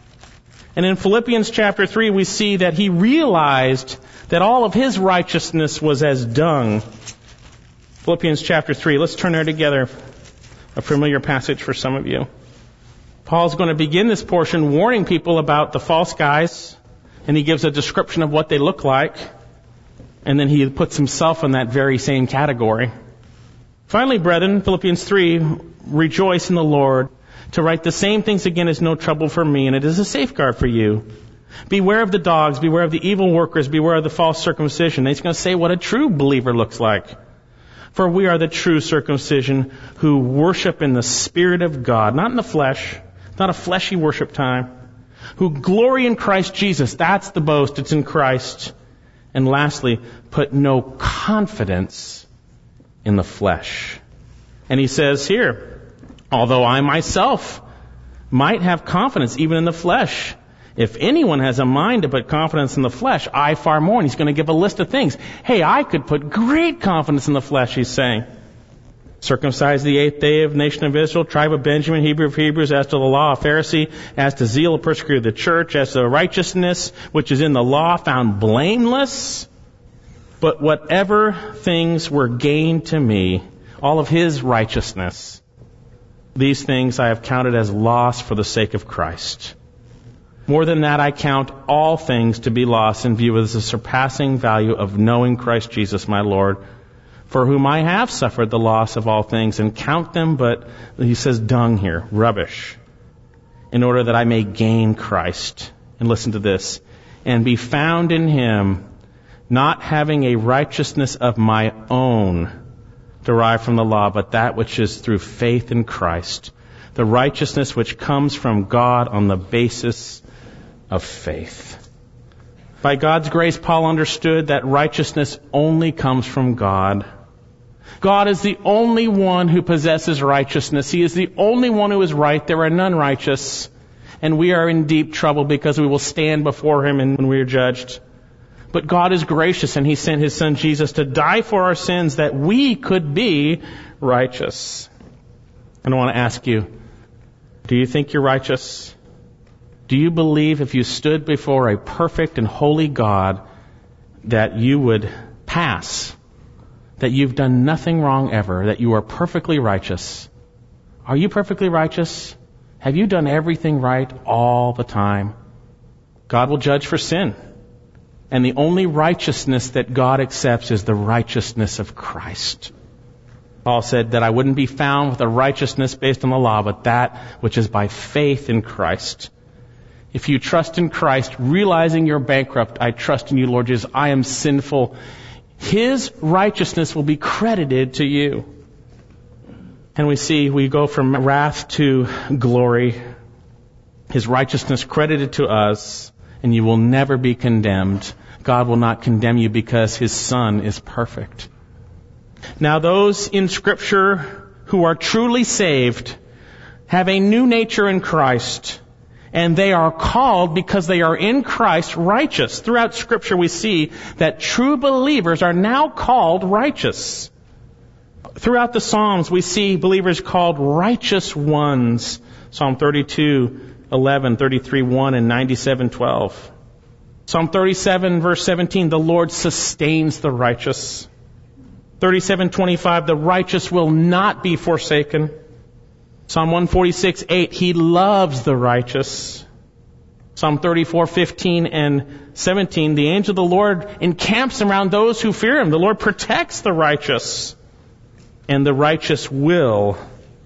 And in Philippians chapter 3 we see that he realized that all of his righteousness was as dung. Philippians chapter 3, let's turn there together. A familiar passage for some of you. Paul's going to begin this portion warning people about the false guys. And he gives a description of what they look like. And then he puts himself in that very same category. Finally, brethren, Philippians 3, rejoice in the Lord. To write the same things again is no trouble for me, and it is a safeguard for you. Beware of the dogs, beware of the evil workers, beware of the false circumcision. And he's going to say what a true believer looks like. For we are the true circumcision who worship in the Spirit of God, not in the flesh, not a fleshy worship time. Who glory in Christ Jesus. That's the boast. It's in Christ. And lastly, put no confidence in the flesh. And he says here, although I myself might have confidence even in the flesh, if anyone has a mind to put confidence in the flesh, I far more. And he's going to give a list of things. Hey, I could put great confidence in the flesh, he's saying. Circumcised the 8th day of the nation of Israel, tribe of Benjamin, Hebrew of Hebrews, as to the law, a Pharisee, as to zeal, a persecutor of the church, as to righteousness, which is in the law, found blameless. But whatever things were gained to me, all of his righteousness, these things I have counted as loss for the sake of Christ. More than that, I count all things to be lost in view of the surpassing value of knowing Christ Jesus my Lord, for whom I have suffered the loss of all things, and count them, but he says dung here, rubbish, in order that I may gain Christ. And listen to this, and be found in him, not having a righteousness of my own derived from the law, but that which is through faith in Christ, the righteousness which comes from God on the basis of faith. By God's grace, Paul understood that righteousness only comes from God. God is the only one who possesses righteousness. He is the only one who is right. There are none righteous. And we are in deep trouble because we will stand before him when we are judged. But God is gracious, and he sent his son Jesus to die for our sins that we could be righteous. And I want to ask you, do you think you're righteous? Do you believe if you stood before a perfect and holy God that you would pass? That you've done nothing wrong ever, that you are perfectly righteous? Are you perfectly righteous? Have you done everything right all the time? God will judge for sin. And the only righteousness that God accepts is the righteousness of Christ. Paul said that I wouldn't be found with a righteousness based on the law, but that which is by faith in Christ. If you trust in Christ, realizing you're bankrupt, I trust in you, Lord Jesus, I am sinful. His righteousness will be credited to you. And we go from wrath to glory. His righteousness credited to us, and you will never be condemned. God will not condemn you because his Son is perfect. Now those in Scripture who are truly saved have a new nature in Christ. And they are called, because they are in Christ, righteous. Throughout Scripture we see that true believers are now called righteous. Throughout the Psalms we see believers called righteous ones. Psalm 32:11, 33:1, and 97:12. Psalm 37 verse 17, the Lord sustains the righteous. 37:25, the righteous will not be forsaken. Psalm 146:8, he loves the righteous. Psalm 34:15 and 17, the angel of the Lord encamps around those who fear him. The Lord protects the righteous. And the righteous will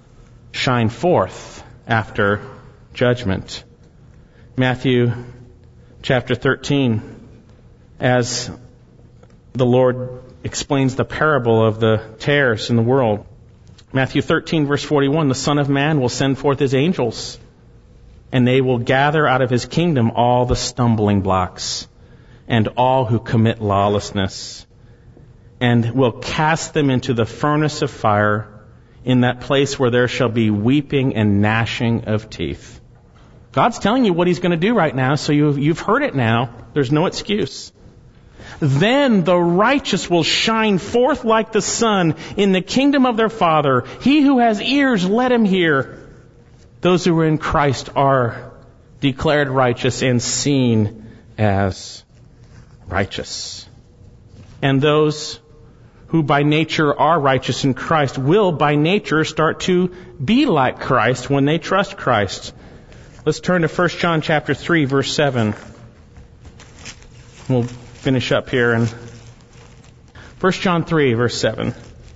shine forth after judgment. Matthew chapter 13, as the Lord explains the parable of the tares in the world. Matthew 13, verse 41, the Son of Man will send forth his angels, and they will gather out of his kingdom all the stumbling blocks and all who commit lawlessness, and will cast them into the furnace of fire, in that place where there shall be weeping and gnashing of teeth. God's telling you what he's going to do right now, so you've heard it now. There's no excuse. Then the righteous will shine forth like the sun in the kingdom of their Father. He who has ears, let him hear. Those who are in Christ are declared righteous and seen as righteous. And those who by nature are righteous in Christ will by nature start to be like Christ when they trust Christ. Let's turn to 1 John chapter 3, verse 7. We'll finish up here in 1 John 3, verse 7.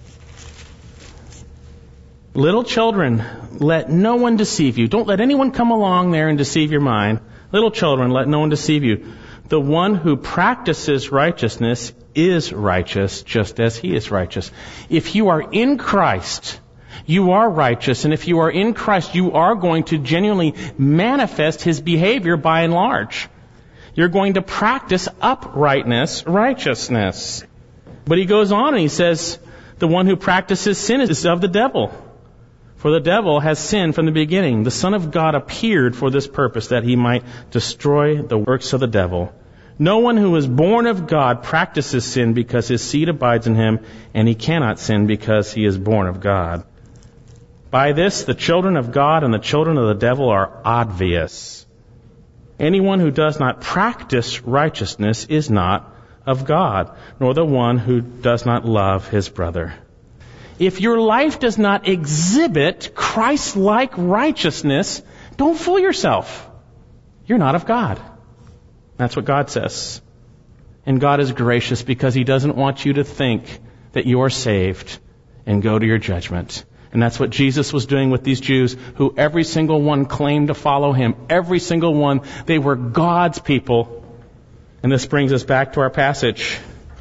Little children, let no one deceive you. Don't let anyone come along there and deceive your mind. Little children, let no one deceive you. The one who practices righteousness is righteous, just as he is righteous. If you are in Christ, you are righteous. And if you are in Christ, you are going to genuinely manifest his behavior by and large. You're going to practice uprightness, righteousness. But he goes on and he says, the one who practices sin is of the devil. For the devil has sinned from the beginning. The Son of God appeared for this purpose, that he might destroy the works of the devil. No one who is born of God practices sin, because his seed abides in him, and he cannot sin because he is born of God. By this, the children of God and the children of the devil are obvious. Anyone who does not practice righteousness is not of God, nor the one who does not love his brother. If your life does not exhibit Christ-like righteousness, don't fool yourself. You're not of God. That's what God says. And God is gracious because he doesn't want you to think that you are saved and go to your judgment. And that's what Jesus was doing with these Jews, who every single one claimed to follow him. Every single one. They were God's people. And this brings us back to our passage.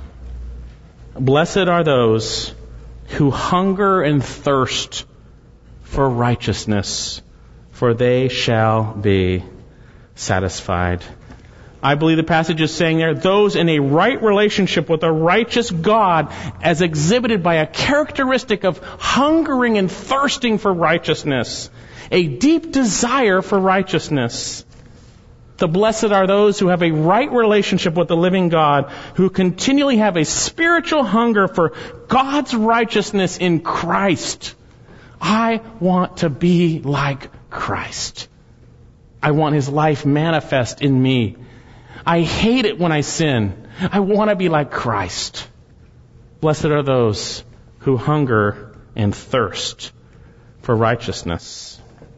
Blessed are those who hunger and thirst for righteousness, for they shall be satisfied. I believe the passage is saying there, those in a right relationship with a righteous God, as exhibited by a characteristic of hungering and thirsting for righteousness, a deep desire for righteousness. The blessed are those who have a right relationship with the living God, who continually have a spiritual hunger for God's righteousness in Christ. I want to be like Christ. I want his life manifest in me. I hate it when I sin. I want to be like Christ. Blessed are those who hunger and thirst for righteousness.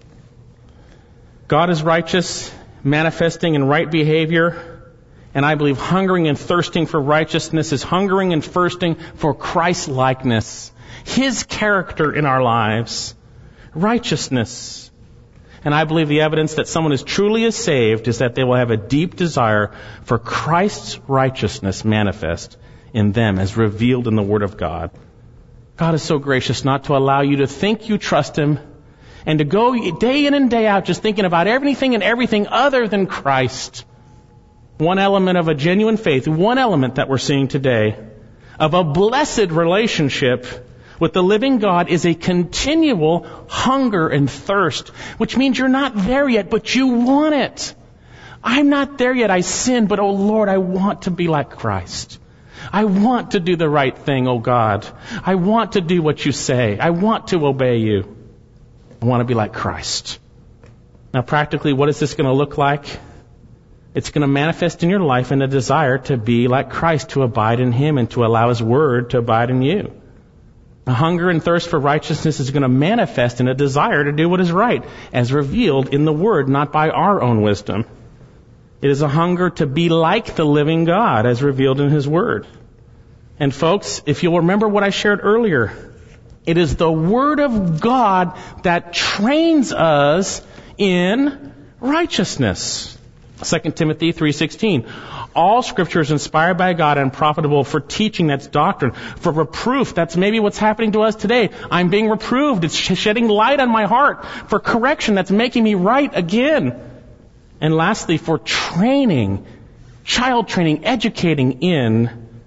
God is righteous, manifesting in right behavior, and I believe hungering and thirsting for righteousness is hungering and thirsting for Christ-likeness, his character in our lives, righteousness. And I believe the evidence that someone is truly saved is that they will have a deep desire for Christ's righteousness manifest in them as revealed in the Word of God. God is so gracious not to allow you to think you trust him and to go day in and day out just thinking about anything and everything other than Christ. One element of a genuine faith, one element that we're seeing today of a blessed relationship with the living God is a continual hunger and thirst, which means you're not there yet, but you want it. I'm not there yet. I sin, but oh Lord, I want to be like Christ. I want to do the right thing, oh God. I want to do what you say. I want to obey you. I want to be like Christ. Now, practically, what is this going to look like? It's going to manifest in your life in a desire to be like Christ, to abide in him, and to allow his word to abide in you. A hunger and thirst for righteousness is going to manifest in a desire to do what is right, as revealed in the Word, not by our own wisdom. It is a hunger to be like the living God, as revealed in his Word. And folks, if you'll remember what I shared earlier, it is the Word of God that trains us in righteousness. 2 Timothy 3:16. All Scripture is inspired by God and profitable for teaching, that's doctrine. For reproof, that's maybe what's happening to us today. I'm being reproved. It's shedding light on my heart. For correction, that's making me right again. And lastly, for training, child training, educating in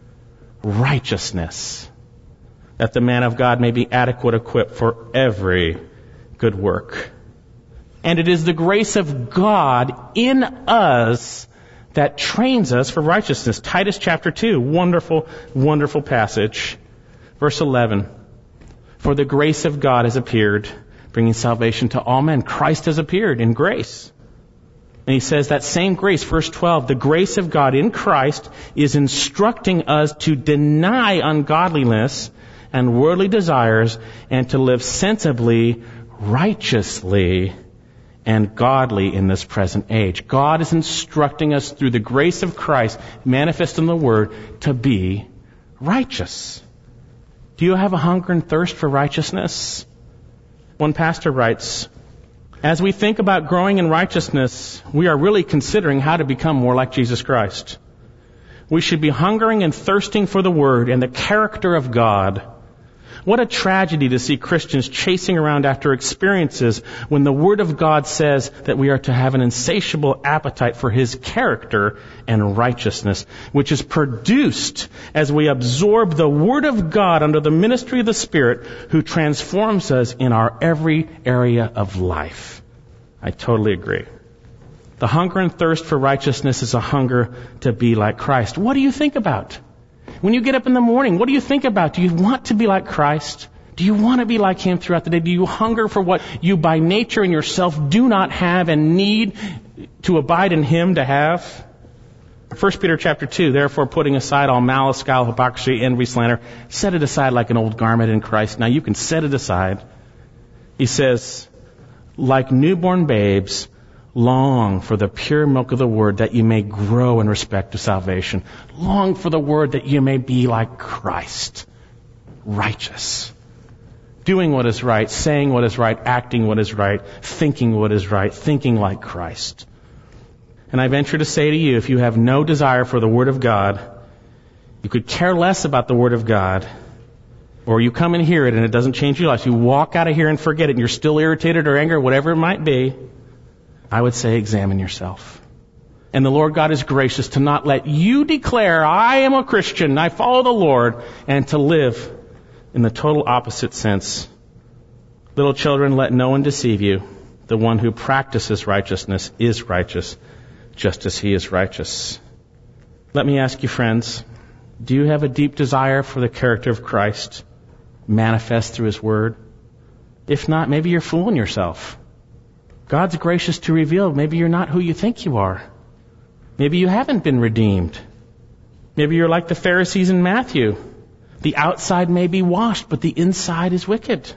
righteousness, that the man of God may be adequate, equipped for every good work. And it is the grace of God in us that trains us for righteousness. Titus chapter 2, wonderful, wonderful passage. Verse 11. For the grace of God has appeared, bringing salvation to all men. Christ has appeared in grace. And he says that same grace, verse 12, the grace of God in Christ is instructing us to deny ungodliness and worldly desires and to live sensibly, righteously, and godly in this present age. God is instructing us through the grace of Christ, manifest in the Word, to be righteous. Do you have a hunger and thirst for righteousness? One pastor writes, as we think about growing in righteousness, we are really considering how to become more like Jesus Christ. We should be hungering and thirsting for the Word and the character of God. What a tragedy to see Christians chasing around after experiences when the Word of God says that we are to have an insatiable appetite for His character and righteousness, which is produced as we absorb the Word of God under the ministry of the Spirit who transforms us in our every area of life. I totally agree. The hunger and thirst for righteousness is a hunger to be like Christ. What do you think about? When you get up in the morning, what do you think about? Do you want to be like Christ? Do you want to be like Him throughout the day? Do you hunger for what you by nature and yourself do not have and need to abide in Him to have? 1 Peter chapter 2, therefore putting aside all malice, guile, hypocrisy, envy, slander, set it aside like an old garment in Christ. Now you can set it aside. He says, like newborn babes, long for the pure milk of the Word that you may grow in respect to salvation. Long for the Word that you may be like Christ. Righteous. Doing what is right, saying what is right, acting what is right, thinking what is right, thinking like Christ. And I venture to say to you, if you have no desire for the Word of God, you could care less about the Word of God, or you come and hear it and it doesn't change your life. You walk out of here and forget it and you're still irritated or angry, whatever it might be, I would say examine yourself. And the Lord God is gracious to not let you declare, I am a Christian, I follow the Lord, and to live in the total opposite sense. Little children, let no one deceive you. The one who practices righteousness is righteous, just as he is righteous. Let me ask you, friends, do you have a deep desire for the character of Christ manifest through His Word? If not, maybe you're fooling yourself. God's gracious to reveal. Maybe you're not who you think you are. Maybe you haven't been redeemed. Maybe you're like the Pharisees in Matthew. The outside may be washed, but the inside is wicked.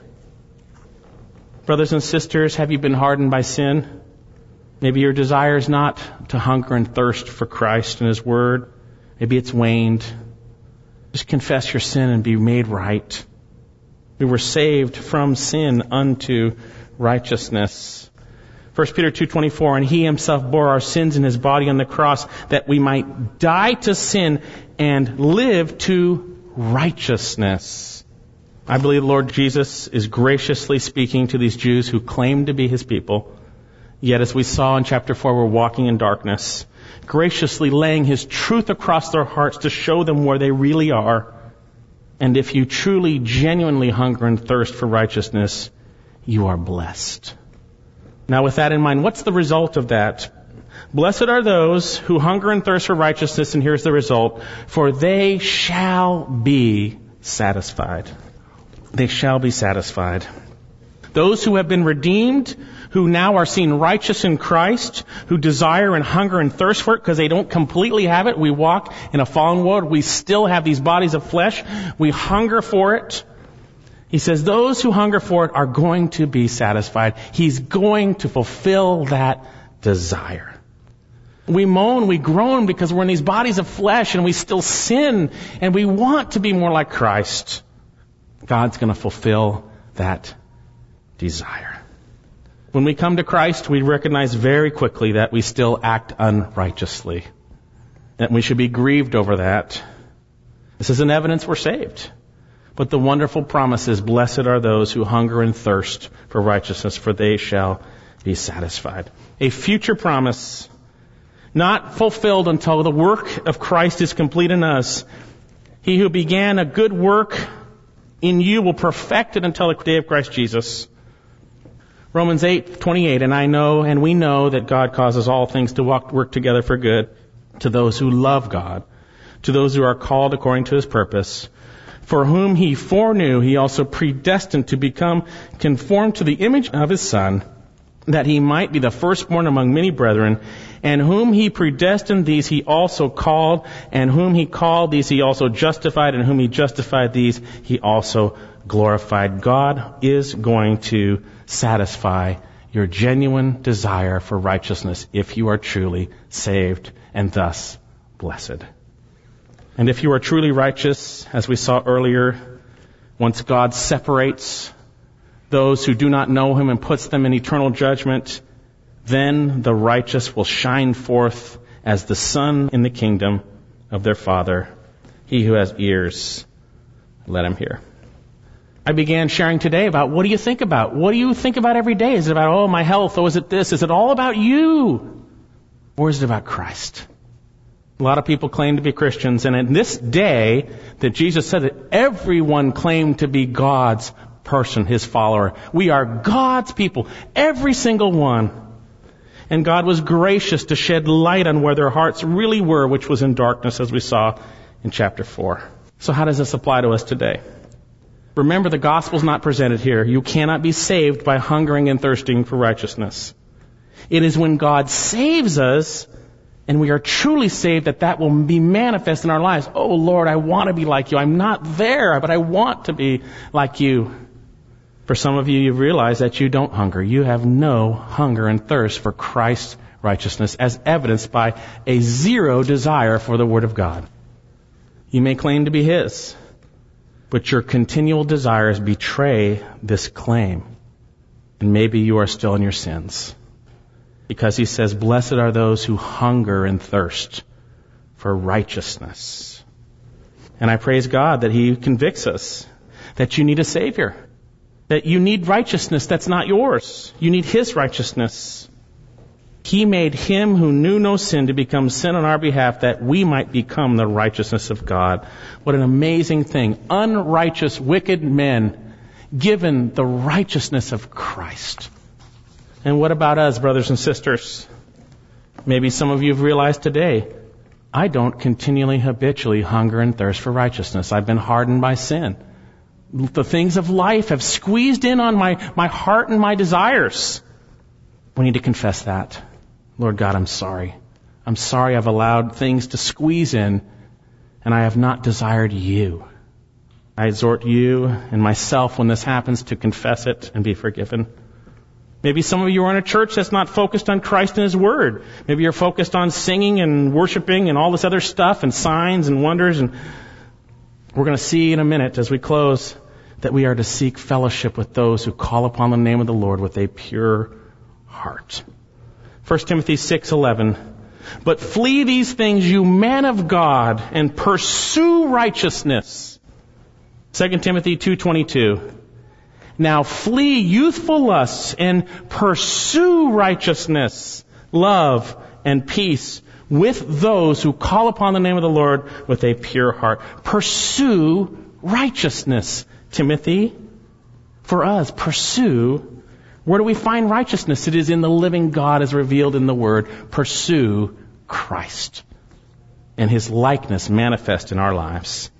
Brothers and sisters, have you been hardened by sin? Maybe your desire is not to hunger and thirst for Christ and His Word. Maybe it's waned. Just confess your sin and be made right. We were saved from sin unto righteousness. 1 Peter 2:24, and He Himself bore our sins in His body on the cross that we might die to sin and live to righteousness. I believe the Lord Jesus is graciously speaking to these Jews who claim to be His people. Yet as we saw in chapter 4, we're walking in darkness, graciously laying His truth across their hearts to show them where they really are. And if you truly, genuinely hunger and thirst for righteousness, you are blessed. Now with that in mind, what's the result of that? Blessed are those who hunger and thirst for righteousness, and here's the result, for they shall be satisfied. They shall be satisfied. Those who have been redeemed, who now are seen righteous in Christ, who desire and hunger and thirst for it because they don't completely have it. We walk in a fallen world. We still have these bodies of flesh. We hunger for it. He says those who hunger for it are going to be satisfied. He's going to fulfill that desire. We moan, we groan because we're in these bodies of flesh and we still sin and we want to be more like Christ. God's going to fulfill that desire. When we come to Christ, we recognize very quickly that we still act unrighteously, that we should be grieved over that. This is an evidence we're saved. But the wonderful promise is, blessed are those who hunger and thirst for righteousness, for they shall be satisfied. A future promise, not fulfilled until the work of Christ is complete in us. He who began a good work in you will perfect it until the day of Christ Jesus. Romans 8:28, and we know that God causes all things to work together for good to those who love God, to those who are called according to his purpose. For whom he foreknew, he also predestined to become conformed to the image of his Son, that he might be the firstborn among many brethren. And whom he predestined, these he also called. And whom he called, these he also justified. And whom he justified, these he also glorified. God is going to satisfy your genuine desire for righteousness if you are truly saved and thus blessed. And if you are truly righteous, as we saw earlier, once God separates those who do not know him and puts them in eternal judgment, then the righteous will shine forth as the sun in the kingdom of their Father. He who has ears, let him hear. I began sharing today about, what do you think about? What do you think about every day? Is it about, my health? Or is it this? Is it all about you? Or is it about Christ? A lot of people claim to be Christians, and in this day that Jesus said that everyone claimed to be God's person, his follower. We are God's people, every single one. And God was gracious to shed light on where their hearts really were, which was in darkness, as we saw in chapter 4. So how does this apply to us today? Remember, the gospel's not presented here. You cannot be saved by hungering and thirsting for righteousness. It is when God saves us and we are truly saved that will be manifest in our lives. Oh, Lord, I want to be like you. I'm not there, but I want to be like you. For some of you, you've realized that you don't hunger. You have no hunger and thirst for Christ's righteousness, as evidenced by a zero desire for the Word of God. You may claim to be his, but your continual desires betray this claim. And maybe you are still in your sins. Because he says, blessed are those who hunger and thirst for righteousness. And I praise God that he convicts us that you need a Savior. That you need righteousness that's not yours. You need his righteousness. He made him who knew no sin to become sin on our behalf, that we might become the righteousness of God. What an amazing thing. Unrighteous, wicked men given the righteousness of Christ. And what about us, brothers and sisters? Maybe some of you have realized today, I don't continually, habitually hunger and thirst for righteousness. I've been hardened by sin. The things of life have squeezed in on my heart and my desires. We need to confess that. Lord God, I'm sorry. I'm sorry I've allowed things to squeeze in, and I have not desired you. I exhort you and myself when this happens to confess it and be forgiven. Maybe some of you are in a church that's not focused on Christ and his Word. Maybe you're focused on singing and worshiping and all this other stuff and signs and wonders. And we're going to see in a minute as we close that we are to seek fellowship with those who call upon the name of the Lord with a pure heart. 1 Timothy 6:11. But flee these things, you men of God, and pursue righteousness. 2 Timothy 2:22. Now flee youthful lusts and pursue righteousness, love, and peace with those who call upon the name of the Lord with a pure heart. Pursue righteousness, Timothy. For us, pursue. Where do we find righteousness? It is in the living God as revealed in the Word. Pursue Christ and his likeness manifest in our lives.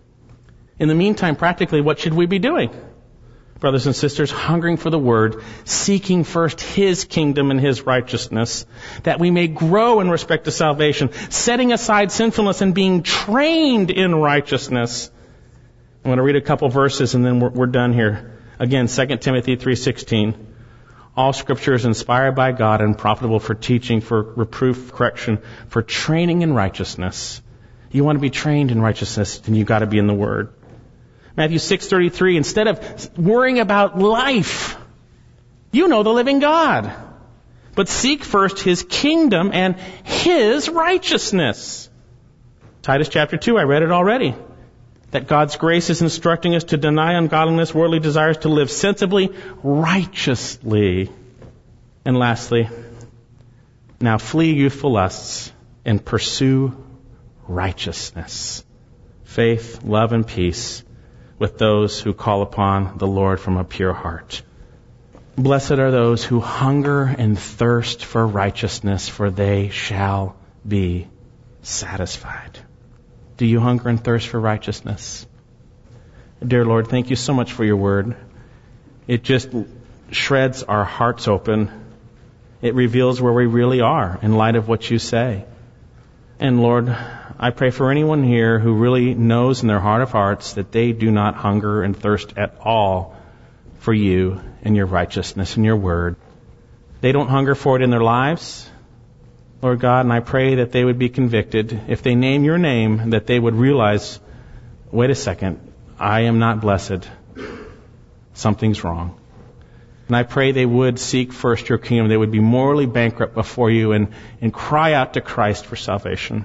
In the meantime, practically, what should we be doing? Brothers and sisters, hungering for the Word, seeking first his kingdom and his righteousness, that we may grow in respect to salvation, setting aside sinfulness and being trained in righteousness. I'm going to read a couple verses and then we're done here. Again, 2 Timothy 3:16. All Scripture is inspired by God and profitable for teaching, for reproof, correction, for training in righteousness. You want to be trained in righteousness, then you've got to be in the Word. Matthew 6:33, instead of worrying about life, You know the living God. But seek first His kingdom and His righteousness. Titus chapter 2, I read it already. That God's grace is instructing us to deny ungodliness, worldly desires, to live sensibly, righteously. And lastly, now flee youthful lusts and pursue righteousness, faith, love, and peace with those who call upon the Lord from a pure heart. Blessed are those who hunger and thirst for righteousness, for they shall be satisfied. Do you hunger and thirst for righteousness? Dear Lord, thank you so much for your word. It just shreds our hearts open. It reveals where we really are in light of what you say. And Lord, I pray for anyone here who really knows in their heart of hearts that they do not hunger and thirst at all for you and your righteousness and your word. They don't hunger for it in their lives, Lord God, and I pray that they would be convicted. If they name your name, that they would realize, wait a second, I am not blessed. Something's wrong. And I pray they would seek first your kingdom. They would be morally bankrupt before you and cry out to Christ for salvation.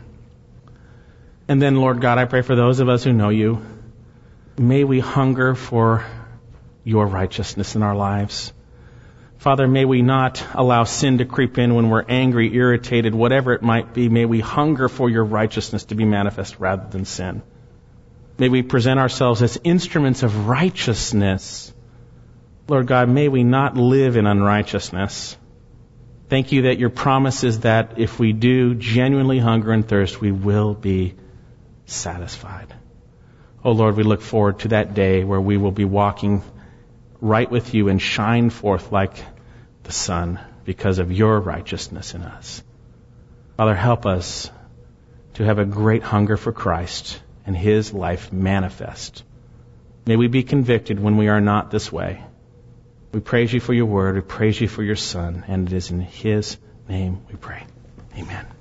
And then, Lord God, I pray for those of us who know you. May we hunger for your righteousness in our lives. Father, may we not allow sin to creep in when we're angry, irritated, whatever it might be. May we hunger for your righteousness to be manifest rather than sin. May we present ourselves as instruments of righteousness. Lord God, may we not live in unrighteousness. Thank you that your promise is that if we do genuinely hunger and thirst, we will be satisfied. Oh Lord, we look forward to that day where we will be walking right with you and shine forth like the sun because of your righteousness in us. Father, help us to have a great hunger for Christ and His life manifest. May we be convicted when we are not this way. We praise you for your word. We praise you for your Son. And it is in His name we pray. Amen.